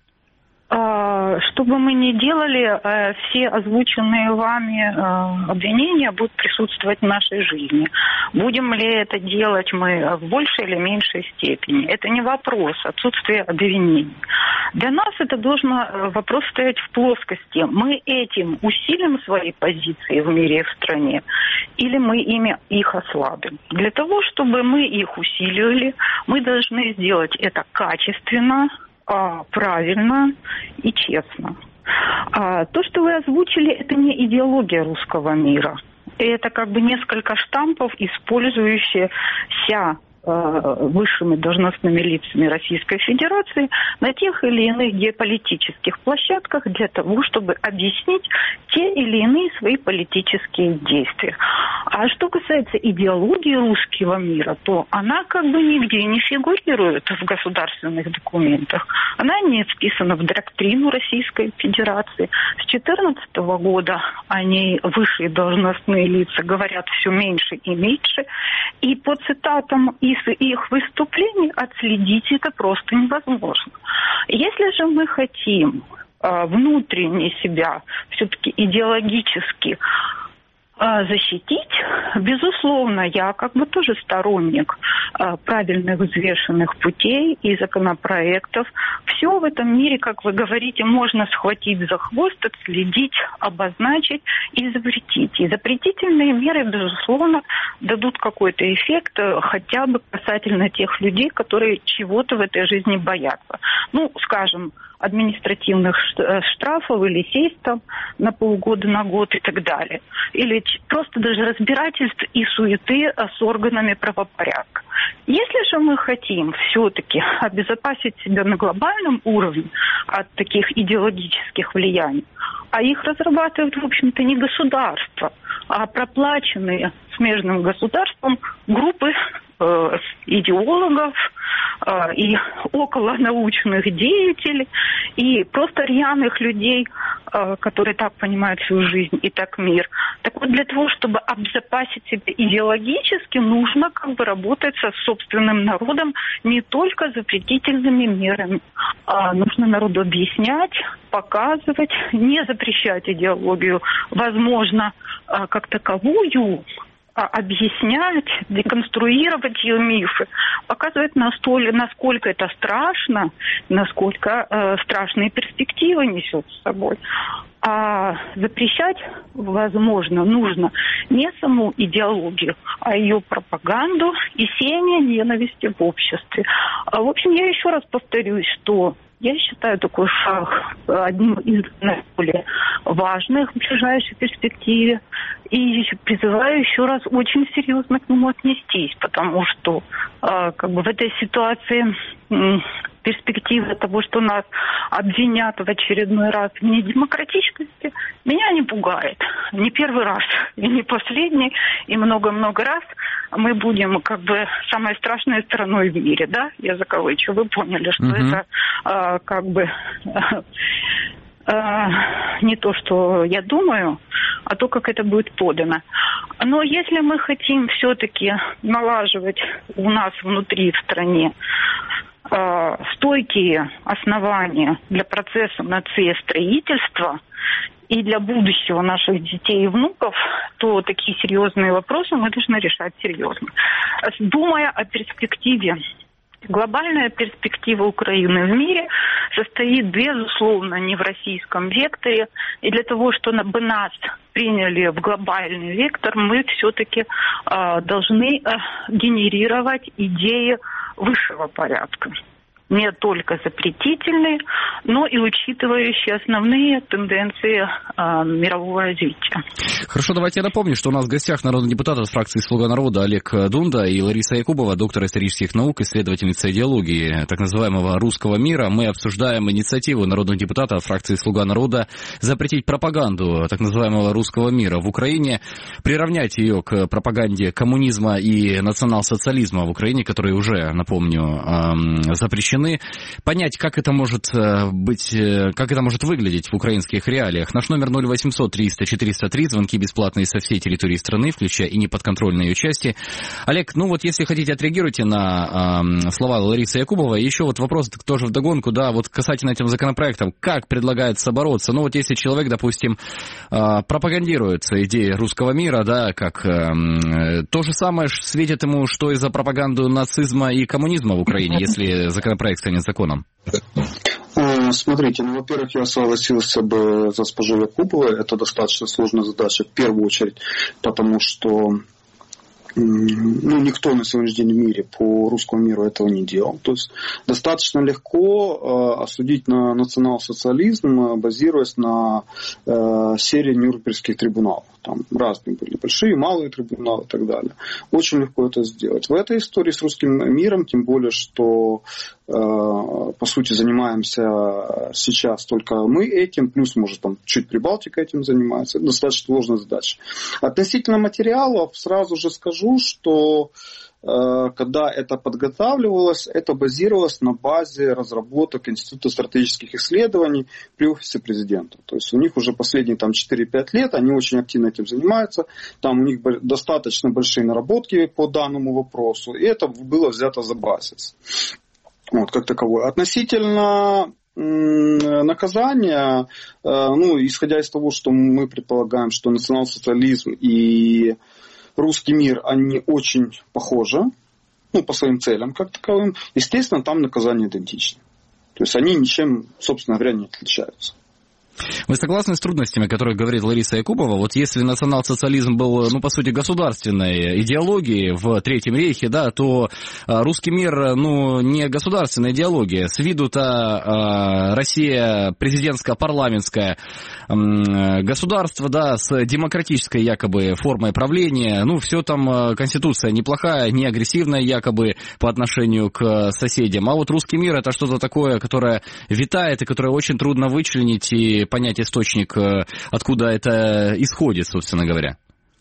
Что бы мы ни делали, все озвученные вами обвинения будут присутствовать в нашей жизни. Будем ли это делать мы в большей или меньшей степени? Это не вопрос отсутствия обвинений. Для нас это должен вопрос стоять в плоскости. Мы этим усилим свои позиции в мире и в стране, или мы ими их ослабим? Для того, чтобы мы их усилили, мы должны сделать это качественно, правильно и честно. А то, что вы озвучили, это не идеология русского мира. Это как бы несколько штампов, использующиеся высшими должностными лицами Российской Федерации на тех или иных геополитических площадках для того, чтобы объяснить те или иные свои политические действия. А что касается идеологии русского мира, то она как бы нигде не фигурирует в государственных документах. Она не вписана в доктрину Российской Федерации. С две тысячи четырнадцатого года о ней высшие должностные лица говорят все меньше и меньше. И по цитатам из их выступлений отследить это просто невозможно. Если же мы хотим э, внутренне себя все-таки идеологически э, защитить, безусловно, я как бы тоже сторонник э, правильных взвешенных путей и законопроектов. Все в этом мире, как вы говорите, можно схватить за хвост, отследить, обозначить и запретить. И запретительные меры, безусловно, дадут какой-то эффект хотя бы касательно тех людей, которые чего-то в этой жизни боятся. Ну, скажем, административных штрафов или сесть там на полгода, на год и так далее. Или просто даже разбирательств и суеты с органами правопорядка. Если же мы хотим все-таки обезопасить себя на глобальном уровне от таких идеологических влияний, а их разрабатывают, в общем-то, не государство, а проплаченные смежным государством группы э, идеологов э, и околонаучных деятелей, и просто рьяных людей, э, которые так понимают свою жизнь и так мир. Так вот, для того, чтобы обезопасить себя идеологически, нужно как бы работать со собственным народом не только запретительными мерами, а нужно народу объяснять, показывать, не запрещать идеологию, возможно, как таковую, объяснять, деконструировать ее мифы, показывать, насколько это страшно, насколько э, страшные перспективы несет с собой. А запрещать, возможно, нужно не саму идеологию, а ее пропаганду и сеяние ненависти в обществе. В общем, я еще раз повторюсь, что я считаю такой шаг одним из наиболее важных в ближайшей перспективе. И призываю еще раз очень серьезно к нему отнестись, потому что э, как бы в этой ситуации э, перспектива того, что нас обвинят в очередной раз в недемократичности, меня не пугает. Не первый раз и не последний, и много-много раз мы будем как бы самой страшной страной в мире, да? Я закавычу, вы поняли, что mm-hmm. это э, как бы... Э, не то, что я думаю, а то, как это будет подано. Но если мы хотим все-таки налаживать у нас внутри в стране э, стойкие основания для процесса нациестроительства и для будущего наших детей и внуков, то такие серьезные вопросы мы должны решать серьезно. Думая о перспективе, глобальная перспектива Украины в мире состоит, безусловно, не в российском векторе. И для того, чтобы нас приняли в глобальный вектор, мы все-таки э, должны э, генерировать идеи высшего порядка. не только запретительный, но и учитывающий основные тенденции э, мирового развития. Хорошо, давайте я напомню, что у нас в гостях народный депутат от фракции «Слуга народа» Олег Дунда и Лариса Якубова, доктор исторических наук, исследовательница идеологии так называемого русского мира. Мы обсуждаем инициативу народных депутатов от фракции «Слуга народа» запретить пропаганду так называемого русского мира в Украине, приравнять ее к пропаганде коммунизма и национал-социализма в Украине, которые уже, напомню, запрещены. Понять, как это может быть, как это может выглядеть в украинских реалиях. Наш номер ноль восемьсот триста четыреста три, звонки бесплатные со всей территории страны, включая и неподконтрольные ее части. Олег, ну вот если хотите, отреагируйте на э, слова Ларисы Якубовой. Еще вот вопрос тоже вдогонку, да, вот касательно этим законопроектом, как предлагается бороться? Ну вот если человек, допустим, э, пропагандирует идеи русского мира, да, как э, то же самое светит ему, что и за пропаганду нацизма и коммунизма в Украине, если законопроект станет законом. Смотрите, ну, во-первых, я согласился бы с госпожой Якубовой. Это достаточно сложная задача, в первую очередь, потому что ну, никто на сегодняшний день в мире по русскому миру этого не делал. То есть достаточно легко э, осудить на национал-социализм, базируясь на э, серии нюрнбергских трибуналов. Там разные были, большие, малые трибуналы и так далее. Очень легко это сделать. В этой истории с русским миром, тем более, что э, по сути занимаемся сейчас только мы этим, плюс, может, там чуть Прибалтика этим занимается. Это достаточно сложная задача. Относительно материалов сразу же скажу, что когда это подготавливалось, это базировалось на базе разработок Института стратегических исследований при офисе президента. То есть у них уже последние там, четыре-пять лет, они очень активно этим занимаются, там у них достаточно большие наработки по данному вопросу, и это было взято за базис. Вот, как таковое. Относительно наказания, ну, исходя из того, что мы предполагаем, что национал-социализм и русский мир, они очень похожи, ну, по своим целям как таковым. Естественно, там наказания идентичны. То есть они ничем, собственно говоря, не отличаются. Вы согласны с трудностями, о которых говорит Лариса Якубова? Вот если национал-социализм был, ну, по сути, государственной идеологией в Третьем рейхе, да, то русский мир, ну, не государственная идеология. С виду-то э, Россия президентско-парламентское э, государство, да, с демократической якобы формой правления. Ну, все там, конституция неплохая, не агрессивная якобы по отношению к соседям. А вот русский мир — это что-то такое, которое витает и которое очень трудно вычленить и понять источник, откуда это исходит, собственно говоря.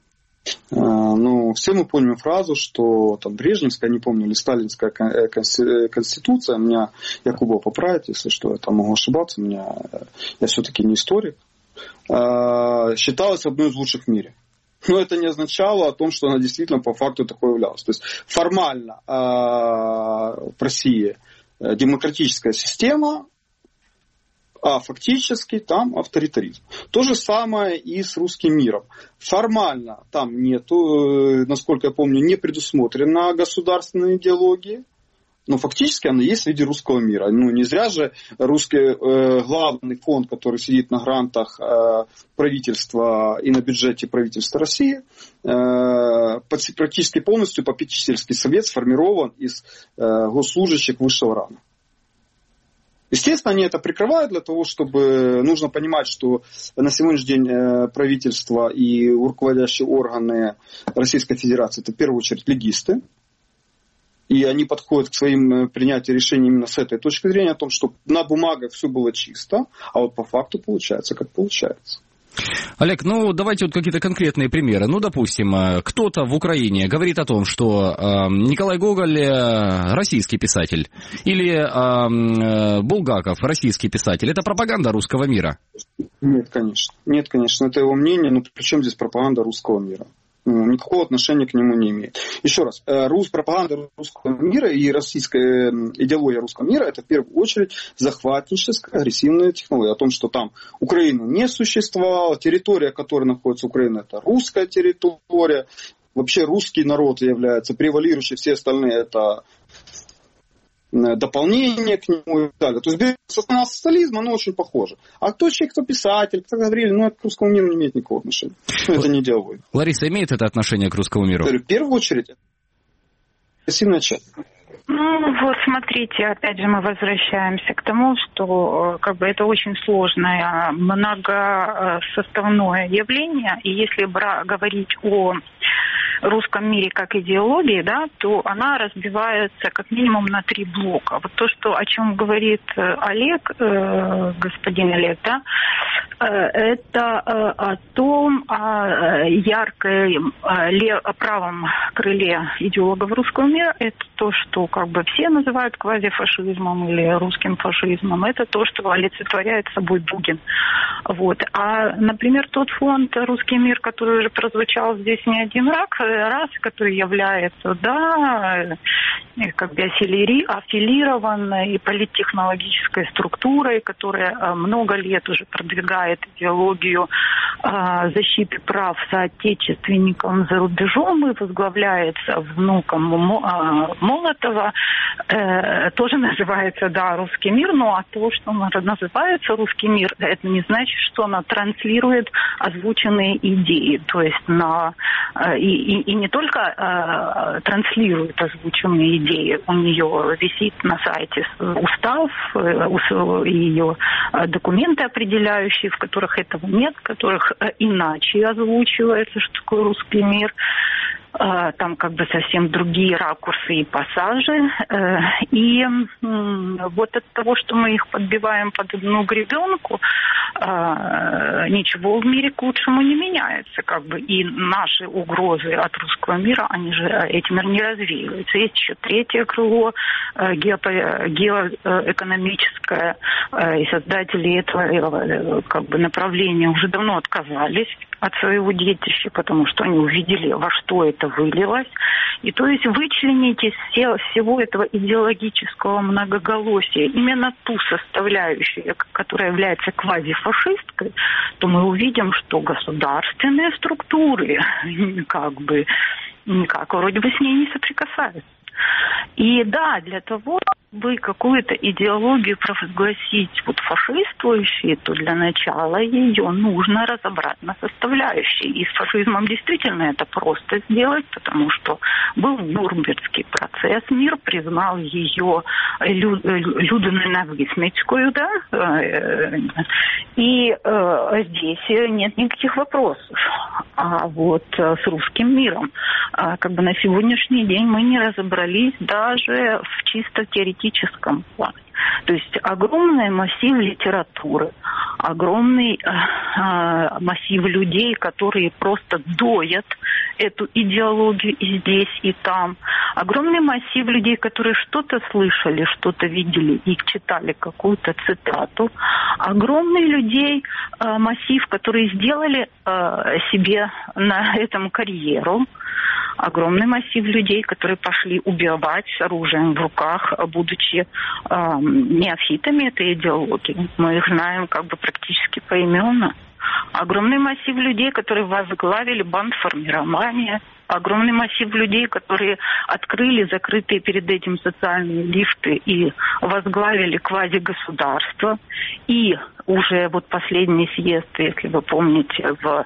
Ну, все мы помним фразу, что там Брежневская, не помню, или Сталинская конституция, меня Якубова поправит, если что, я там могу ошибаться, меня, я все-таки не историк, считалась одной из лучших в мире. Но это не означало о том, что она действительно по факту такой являлась. То есть формально в России демократическая система, а фактически там авторитаризм. То же самое и с русским миром. Формально там нету, насколько я помню, не предусмотрена государственная идеология, но фактически она есть в виде русского мира. Ну, не зря же русский э, главный фонд, который сидит на грантах э, правительства и на бюджете правительства России, э, практически полностью попечительский совет сформирован из э, госслужащих высшего ранга. Естественно, они это прикрывают для того, чтобы нужно понимать, что на сегодняшний день правительство и руководящие органы Российской Федерации это в первую очередь легисты. И они подходят к своим принятию решений именно с этой точки зрения, о том, что на бумагах все было чисто, а вот по факту получается, как получается. Олег, ну давайте вот какие-то конкретные примеры. Ну, допустим, кто-то в Украине говорит о том, что э, Николай Гоголь э, российский писатель, или э, Булгаков российский писатель. Это пропаганда русского мира? Нет, конечно. Нет, конечно, это его мнение, но при чем здесь пропаганда русского мира? Никакого отношения к нему не имеет. Еще раз, рус, пропаганда русского мира и российская идеология русского мира — это в первую очередь захватническая, агрессивная технология. О том, что там Украина не существовала, территория, которая находится Украина, это русская территория. Вообще русский народ является превалирующий, все остальные это дополнение к нему и так далее. То есть национал-социализм, оно очень похоже. А кто человек, кто писатель, кто говорили, ну, это к русскому миру не имеет никакого отношения. Ну, это не идеология. Лариса, имеет это отношение к русскому миру? В первую очередь, агрессивная часть. Ну, вот смотрите, опять же мы возвращаемся к тому, что как бы это очень сложное, многосоставное явление, и если бра- говорить о русском мире как идеологии, да, то она разбивается как минимум на три блока. Вот то, что, о чем говорит Олег, э, господин Олег, да, э, это э, о том, о яркой, э, лев, о правом крыле идеологов русского мира, это то, что как бы все называют квазифашизмом или русским фашизмом, это то, что олицетворяет собой Дугин. Вот. А, например, тот фонд «Русский мир», который уже прозвучал здесь не один раз, раз который является, да, как бы аффили... аффилированной и политтехнологической структурой, которая много лет уже продвигает идеологию э, защиты прав соотечественникам за рубежом и возглавляется внуком Молотова, э, тоже называется, да, «Русский мир», ну а то, что называется «Русский мир», это не значит, что она транслирует озвученные идеи, то есть на э, и, и, и не только э, транслирует озвученные идеи, у нее висит на сайте устав, э, ее документы определяющие, в которых этого нет, в которых иначе озвучивается, что такое русский мир. Там как бы совсем другие ракурсы и пассажи. И вот от того, что мы их подбиваем под одну гребенку, ничего в мире к лучшему не меняется. Как бы. И наши угрозы от русского мира, они же этим не развеиваются. Есть еще третье крыло геоэкономическое, и создатели этого как бы направления уже давно отказались от своего детища, потому что они увидели, во что это вылилось. И то есть вычленить из всего этого идеологического многоголосия именно ту составляющую, которая является квазифашисткой, то мы увидим, что государственные структуры как бы никак вроде бы с ней не соприкасаются. И да, для того, чтобы какую-то идеологию провозгласить вот фашистующей, то для начала ее нужно разобрать на составляющие. И с фашизмом действительно это просто сделать, потому что был Нюрнбергский процесс, мир признал ее людоненавистницкую, да, и э, здесь нет никаких вопросов. А вот с русским миром, как бы на сегодняшний день мы не разобрались даже в чисто теоретическом плане. То есть огромный массив литературы, огромный э, массив людей, которые просто доят эту идеологию и здесь, и там. Огромный массив людей, которые что-то слышали, что-то видели и читали какую-то цитату. Огромный людей э, массив, которые сделали э, себе на этом карьеру. Огромный массив людей, которые пошли убивать с оружием в руках, будучи э, неофитами этой идеологии. Мы их знаем как бы практически поименно. Огромный массив людей, которые возглавили бандформирование. Огромный массив людей, которые открыли закрытые перед этим социальные лифты и возглавили квазигосударство. И уже вот последний съезд, если вы помните, в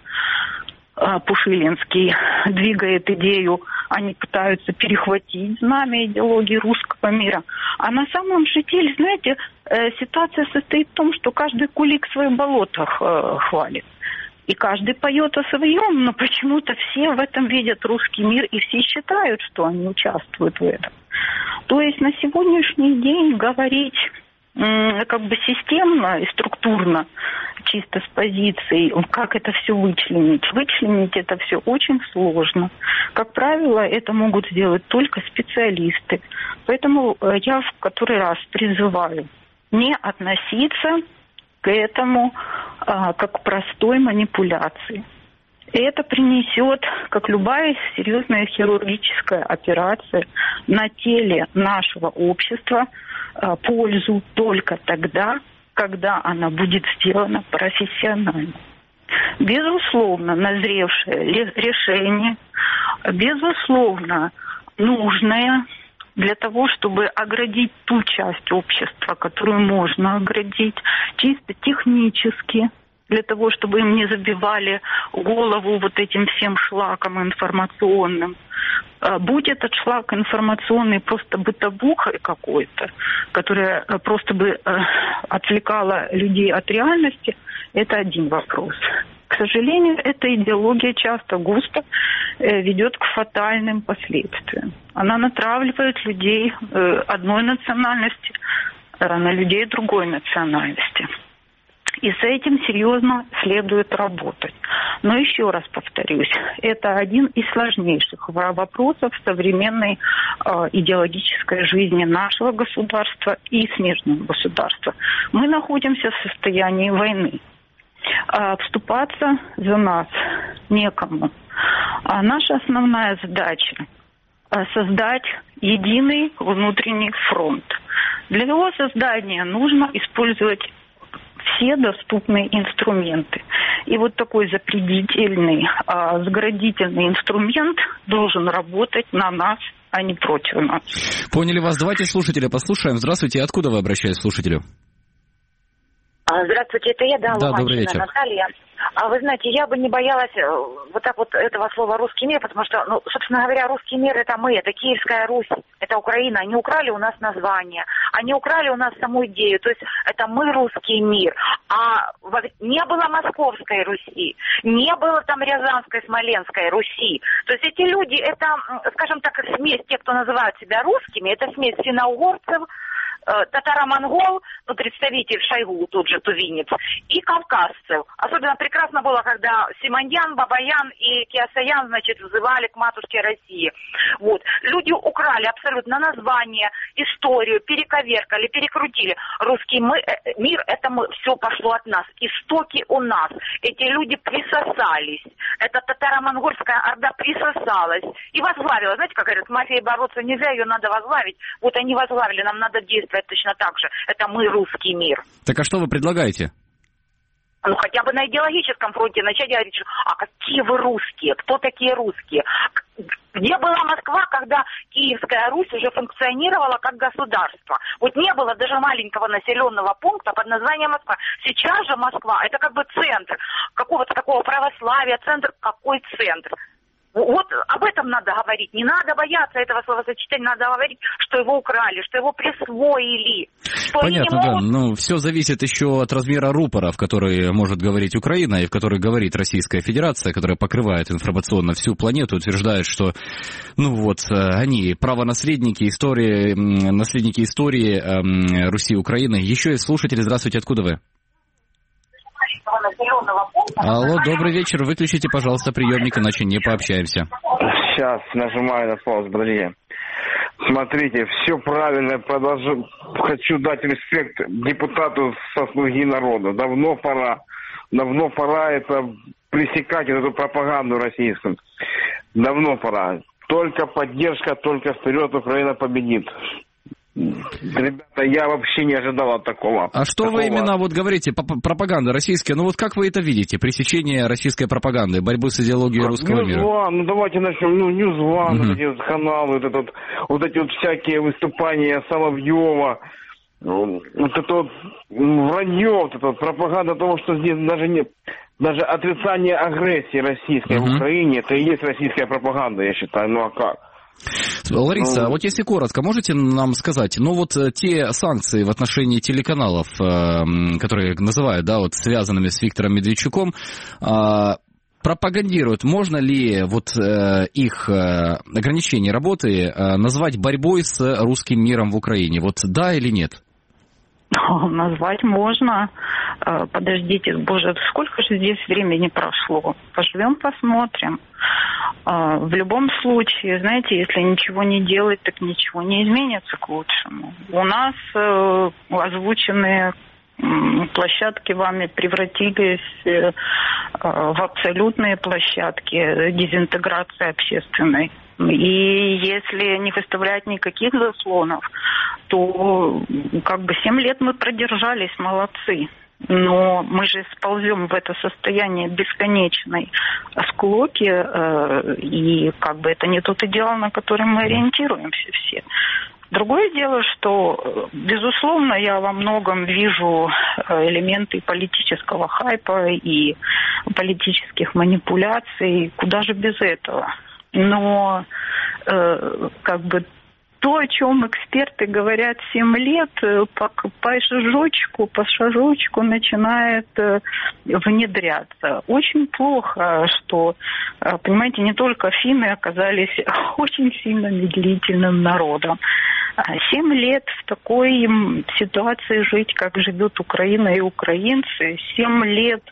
Пушилинский двигает идею, они пытаются перехватить знамя идеологии русского мира. А на самом же деле, знаете, ситуация состоит в том, что каждый кулик свое болото хвалит. И каждый поет о своем, но почему-то все в этом видят русский мир, и все считают, что они участвуют в этом. То есть на сегодняшний день говорить как бы системно и структурно, чисто с позицией, как это все вычленить. Вычленить это все очень сложно. Как правило, это могут сделать только специалисты. Поэтому я в который раз призываю не относиться к этому а, как к простой манипуляции. И это принесет, как любая серьезная хирургическая операция, на теле нашего общества пользу только тогда, когда она будет сделана профессионально. Безусловно, назревшее решение, безусловно, нужное для того, чтобы оградить ту часть общества, которую можно оградить, чисто технически, для того, чтобы им не забивали голову вот этим всем шлаком информационным. Будь этот шлак информационный просто бытовухой какой-то, которая просто бы отвлекала людей от реальности, это один вопрос. К сожалению, эта идеология часто густо ведет к фатальным последствиям. Она натравливает людей одной национальности на людей другой национальности. И с этим серьезно следует работать. Но еще раз повторюсь, это один из сложнейших вопросов современной э, идеологической жизни нашего государства и смежного государства. Мы находимся в состоянии войны. А вступаться за нас некому. А наша основная задача – создать единый внутренний фронт. Для его создания нужно использовать все доступные инструменты. И вот такой запретительный, а, заградительный инструмент должен работать на нас, а не против нас. Поняли вас. Давайте слушателя послушаем. Здравствуйте. Откуда вы обращаетесь к слушателю? Здравствуйте, это я, да, да добрый вечер. Наталья. А вы знаете, я бы не боялась вот так вот этого слова «русский мир», потому что, ну, собственно говоря, русский мир – это мы, это Киевская Русь, это Украина. Они украли у нас название, они украли у нас саму идею, то есть это мы русский мир. А не было Московской Руси, не было там Рязанской, Смоленской Руси. То есть эти люди, это, скажем так, смесь тех, кто называют себя русскими, это смесь финно-угорцев, татаро-монгол, ну, представитель Шойгу, тут же тувинец, и кавказцев. Особенно прекрасно было, когда Симоньян, Бабаян и Киасаян, значит, взывали к матушке России. Вот. Люди украли абсолютно название, историю, перековеркали, перекрутили. Русский мы, э, мир, это мы, все пошло от нас. Истоки у нас. Эти люди присосались. Эта татаро-монгольская орда присосалась и возглавила. Знаете, как говорят, с мафией бороться нельзя, ее надо возглавить. Вот они возглавили, нам надо действовать точно так же. Это мы, русский мир. Так а что вы предлагаете? Ну, хотя бы на идеологическом фронте начать говорить, что, а какие вы русские? Кто такие русские? Где была Москва, когда Киевская Русь уже функционировала как государство? Вот не было даже маленького населенного пункта под названием Москва. Сейчас же Москва, это как бы центр какого-то такого православия, центр, какой центр? Вот об этом надо говорить. Не надо бояться этого словосочетания, надо говорить, что его украли, что его присвоили. Что Понятно, могут... да. Ну, все зависит еще от размера рупора, в который может говорить Украина и в который говорит Российская Федерация, которая покрывает информационно всю планету, утверждает, что, ну вот, они правонаследники истории, наследники истории э, Руси и Украины. Еще есть слушатели. Здравствуйте, откуда вы? Алло, добрый вечер. Выключите, пожалуйста, приемник, иначе не пообщаемся. Сейчас нажимаю на паузу, подожди. Смотрите, все правильно. Продолжу. Хочу дать респект депутату со «Слуги народа». Давно пора. Давно пора это пресекать, эту пропаганду российскую. Давно пора. Только поддержка, только вперед, Украина победит. Ребята, я вообще не ожидал от такого. А что такого... вы именно вот говорите, пропаганда российская, ну вот как вы это видите, пресечение российской пропаганды, борьбу с идеологией русского News мира? One, ну давайте начнем, ну News One, угу. вот эти вот каналы, вот, этот, вот эти вот всякие выступлания Соловьева, вот это вот вранье, вот это вот пропаганда того, что здесь даже нет, даже отрицание агрессии российской угу. в Украине, это и есть российская пропаганда, я считаю, ну а как? Лариса, ну, вот если коротко, можете нам сказать, ну вот те санкции в отношении телеканалов, которые называют, да, вот связанными с Виктором Медведчуком, пропагандируют, можно ли вот их ограничение работы назвать борьбой с русским миром в Украине? Вот да или нет? Назвать можно. Подождите, боже, сколько же здесь времени прошло? Поживем, посмотрим. В любом случае, знаете, если ничего не делать, так ничего не изменится к лучшему. У нас озвученные площадки вами превратились в абсолютные площадки дезинтеграции общественной. И если не выставлять никаких заслонов, то как бы семь лет мы продержались, молодцы. Но мы же сползем в это состояние бесконечной склоки, э, и как бы это не тот идеал, на который мы ориентируемся все. Другое дело, что, безусловно, я во многом вижу элементы политического хайпа и политических манипуляций, куда же без этого. Но как бы то, о чем эксперты говорят семь лет, по, по шажочку, по шажочку начинает внедряться. Очень плохо, что, понимаете, не только финны оказались очень сильно медлительным народом. Семь лет в такой ситуации жить, как живет Украина и украинцы, семь лет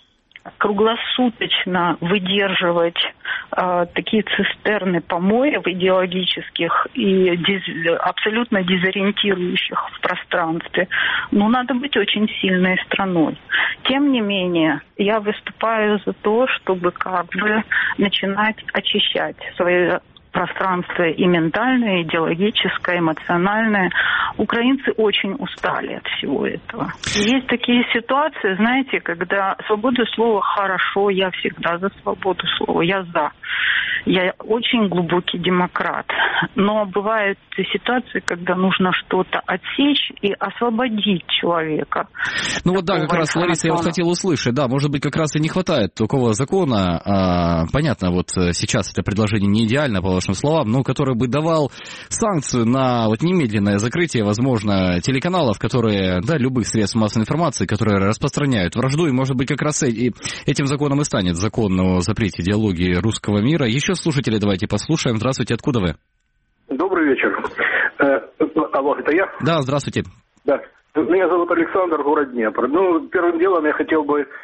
круглосуточно выдерживать э, такие цистерны помоев идеологических и диз, абсолютно дезориентирующих в пространстве, ну, надо быть очень сильной страной. Тем не менее, я выступаю за то, чтобы как бы начинать очищать свои пространство и ментальное, и идеологическое, эмоциональное. Украинцы очень устали от всего этого. И есть такие ситуации, знаете, когда свобода слова хорошо, я всегда за свободу слова, я за. Я очень глубокий демократ. Но бывают ситуации, когда нужно что-то отсечь и освободить человека. Ну вот да, как раз, Лариса, я вот хотел услышать, да, может быть, как раз и не хватает такого закона, а, понятно, вот сейчас это предложение не идеально, по вашим словам, но который бы давал санкцию на вот немедленное закрытие, возможно, телеканалов, которые, да, любых средств массовой информации, которые распространяют вражду, и, может быть, как раз и этим законом и станет закон о запрете идеологии русского мира. Еще слушатели давайте послушаем. Здравствуйте, откуда вы? Добрый вечер. Э, алло, это я? Да, здравствуйте. Да. Меня зовут Александр, город Днепр. Ну, первым делом я хотел бы э,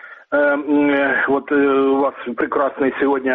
э, вот э, у вас прекрасный сегодня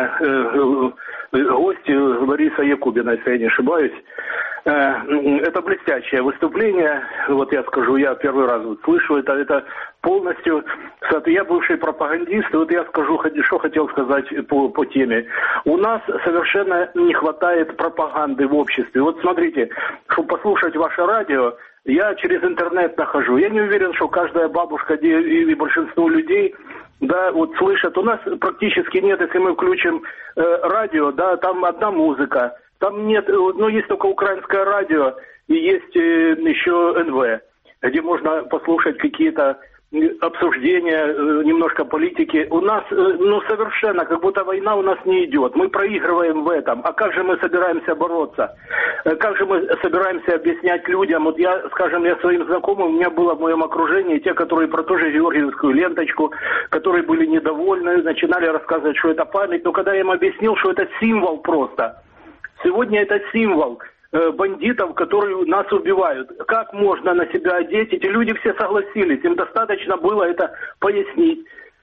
э, гость Лариса Якубина, если я не ошибаюсь. Э, это блестящее выступление. Вот я скажу, я первый раз вот слышу это, это полностью. Я бывший пропагандист, и вот я скажу, что хотел сказать по, по теме. У нас совершенно не хватает пропаганды в обществе. Вот смотрите, чтобы послушать ваше радио, я через интернет нахожу. Я не уверен, что каждая бабушка и большинство людей, да, вот слышат. У нас практически нет, если мы включим э, радио, да, там одна музыка. Там нет, ну, есть только украинское радио и есть э, еще эн вэ, где можно послушать какие-то обсуждения, немножко политики. У нас, ну, совершенно, как будто война у нас не идет. Мы проигрываем в этом. А как же мы собираемся бороться? Как же мы собираемся объяснять людям? Вот я, скажем, я своим знакомым, у меня было в моем окружении те, которые про ту же георгиевскую ленточку, которые были недовольны, начинали рассказывать, что это память. Но когда я им объяснил, что это символ просто. Сегодня это символ бандитов, которые нас убивают. Как можно на себя одеть? Эти люди все согласились. Им достаточно было это пояснить.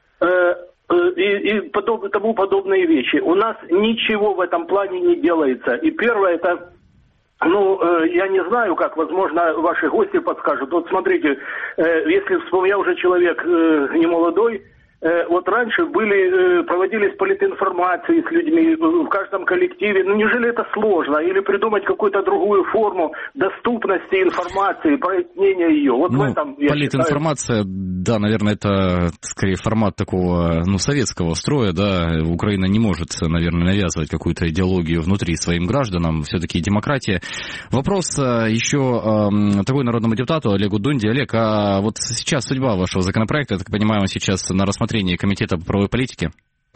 И, и подоб, тому подобные вещи. У нас ничего в этом плане не делается. И первое, это, ну, я не знаю, как, возможно, ваши гости подскажут. Вот смотрите, если вспомню, я уже человек не молодой, вот раньше были, проводились политинформации с людьми в каждом коллективе. Ну, неужели это сложно? Или придумать какую-то другую форму доступности информации, прояснения ее? Вот ну, в этом, я политинформация, считаю... да, наверное, это скорее формат такого, ну, советского строя, да. Украина не может, наверное, навязывать какую-то идеологию внутри своим гражданам. Все-таки демократия. Вопрос еще э, такой народному депутату Олегу Дунде. Олег, а вот сейчас судьба вашего законопроекта, я так понимаю, он сейчас на рассмотрении Комитета по правовой политике?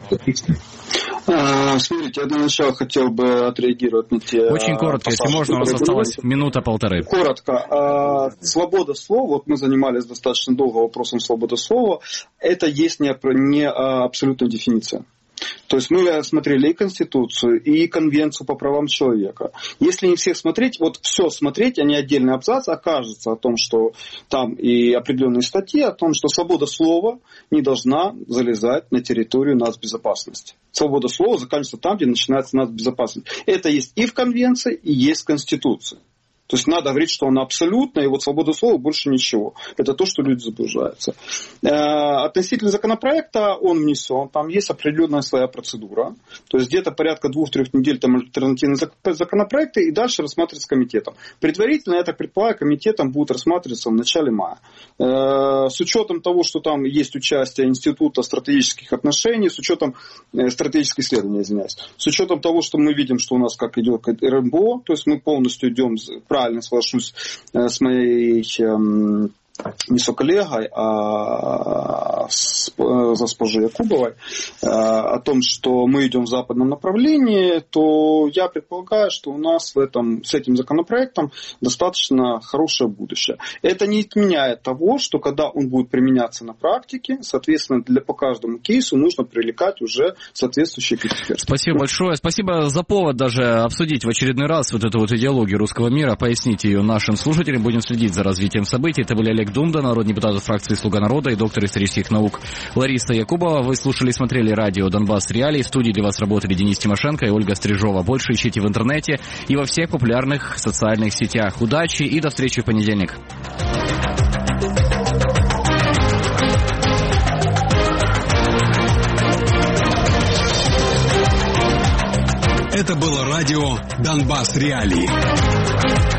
А, смотрите, я для начала хотел бы отреагировать на те... Очень коротко, если можно, у вас осталось минута-полторы. Коротко. А, свобода слова, вот мы занимались достаточно долго вопросом свободы слова, это есть не, не а, абсолютная дефиниция. То есть мы смотрели и Конституцию, и Конвенцию по правам человека. Если не всех смотреть, вот все смотреть, а не отдельный абзац, окажется о том, что там и определенные статьи, о том, что свобода слова не должна залезать на территорию нацбезопасности. Свобода слова заканчивается там, где начинается нацбезопасность. Это есть и в Конвенции, и есть в Конституции. То есть надо говорить, что она абсолютная, и вот свобода слова больше ничего. Это то, что люди заблуждаются. Относительно законопроекта он внесен, там есть определенная своя процедура. То есть где-то порядка двух-трех недель там альтернативные законопроекты, и дальше рассматриваться комитетом. Предварительно, я так предполагаю, комитетом будет рассматриваться в начале мая. С учетом того, что там есть участие Института стратегических отношений, с учетом стратегических исследований, извиняюсь, с учетом того, что мы видим, что у нас как идет эр эм бэ о, то есть мы полностью идем правильно соглашусь с моей не с коллегой, а с госпожей Якубовой, о том, что мы идем в западном направлении, то я предполагаю, что у нас в этом, с этим законопроектом достаточно хорошее будущее. Это не отменяет того, что когда он будет применяться на практике, соответственно, для, по каждому кейсу нужно привлекать уже соответствующих экспертов. Спасибо большое. Спасибо за повод даже обсудить в очередной раз вот эту вот идеологию русского мира, пояснить ее нашим слушателям. Будем следить за развитием событий. Это были Олег Думда, народный депутат фракции «Слуга народа» и доктор исторических наук Лариса Якубова. Вы слушали и смотрели радио «Донбасс Реалии». В студии для вас работали Денис Тимошенко и Ольга Стрижова. Больше ищите в интернете и во всех популярных социальных сетях. Удачи и до встречи в понедельник. Это было радио «Донбасс Реалии».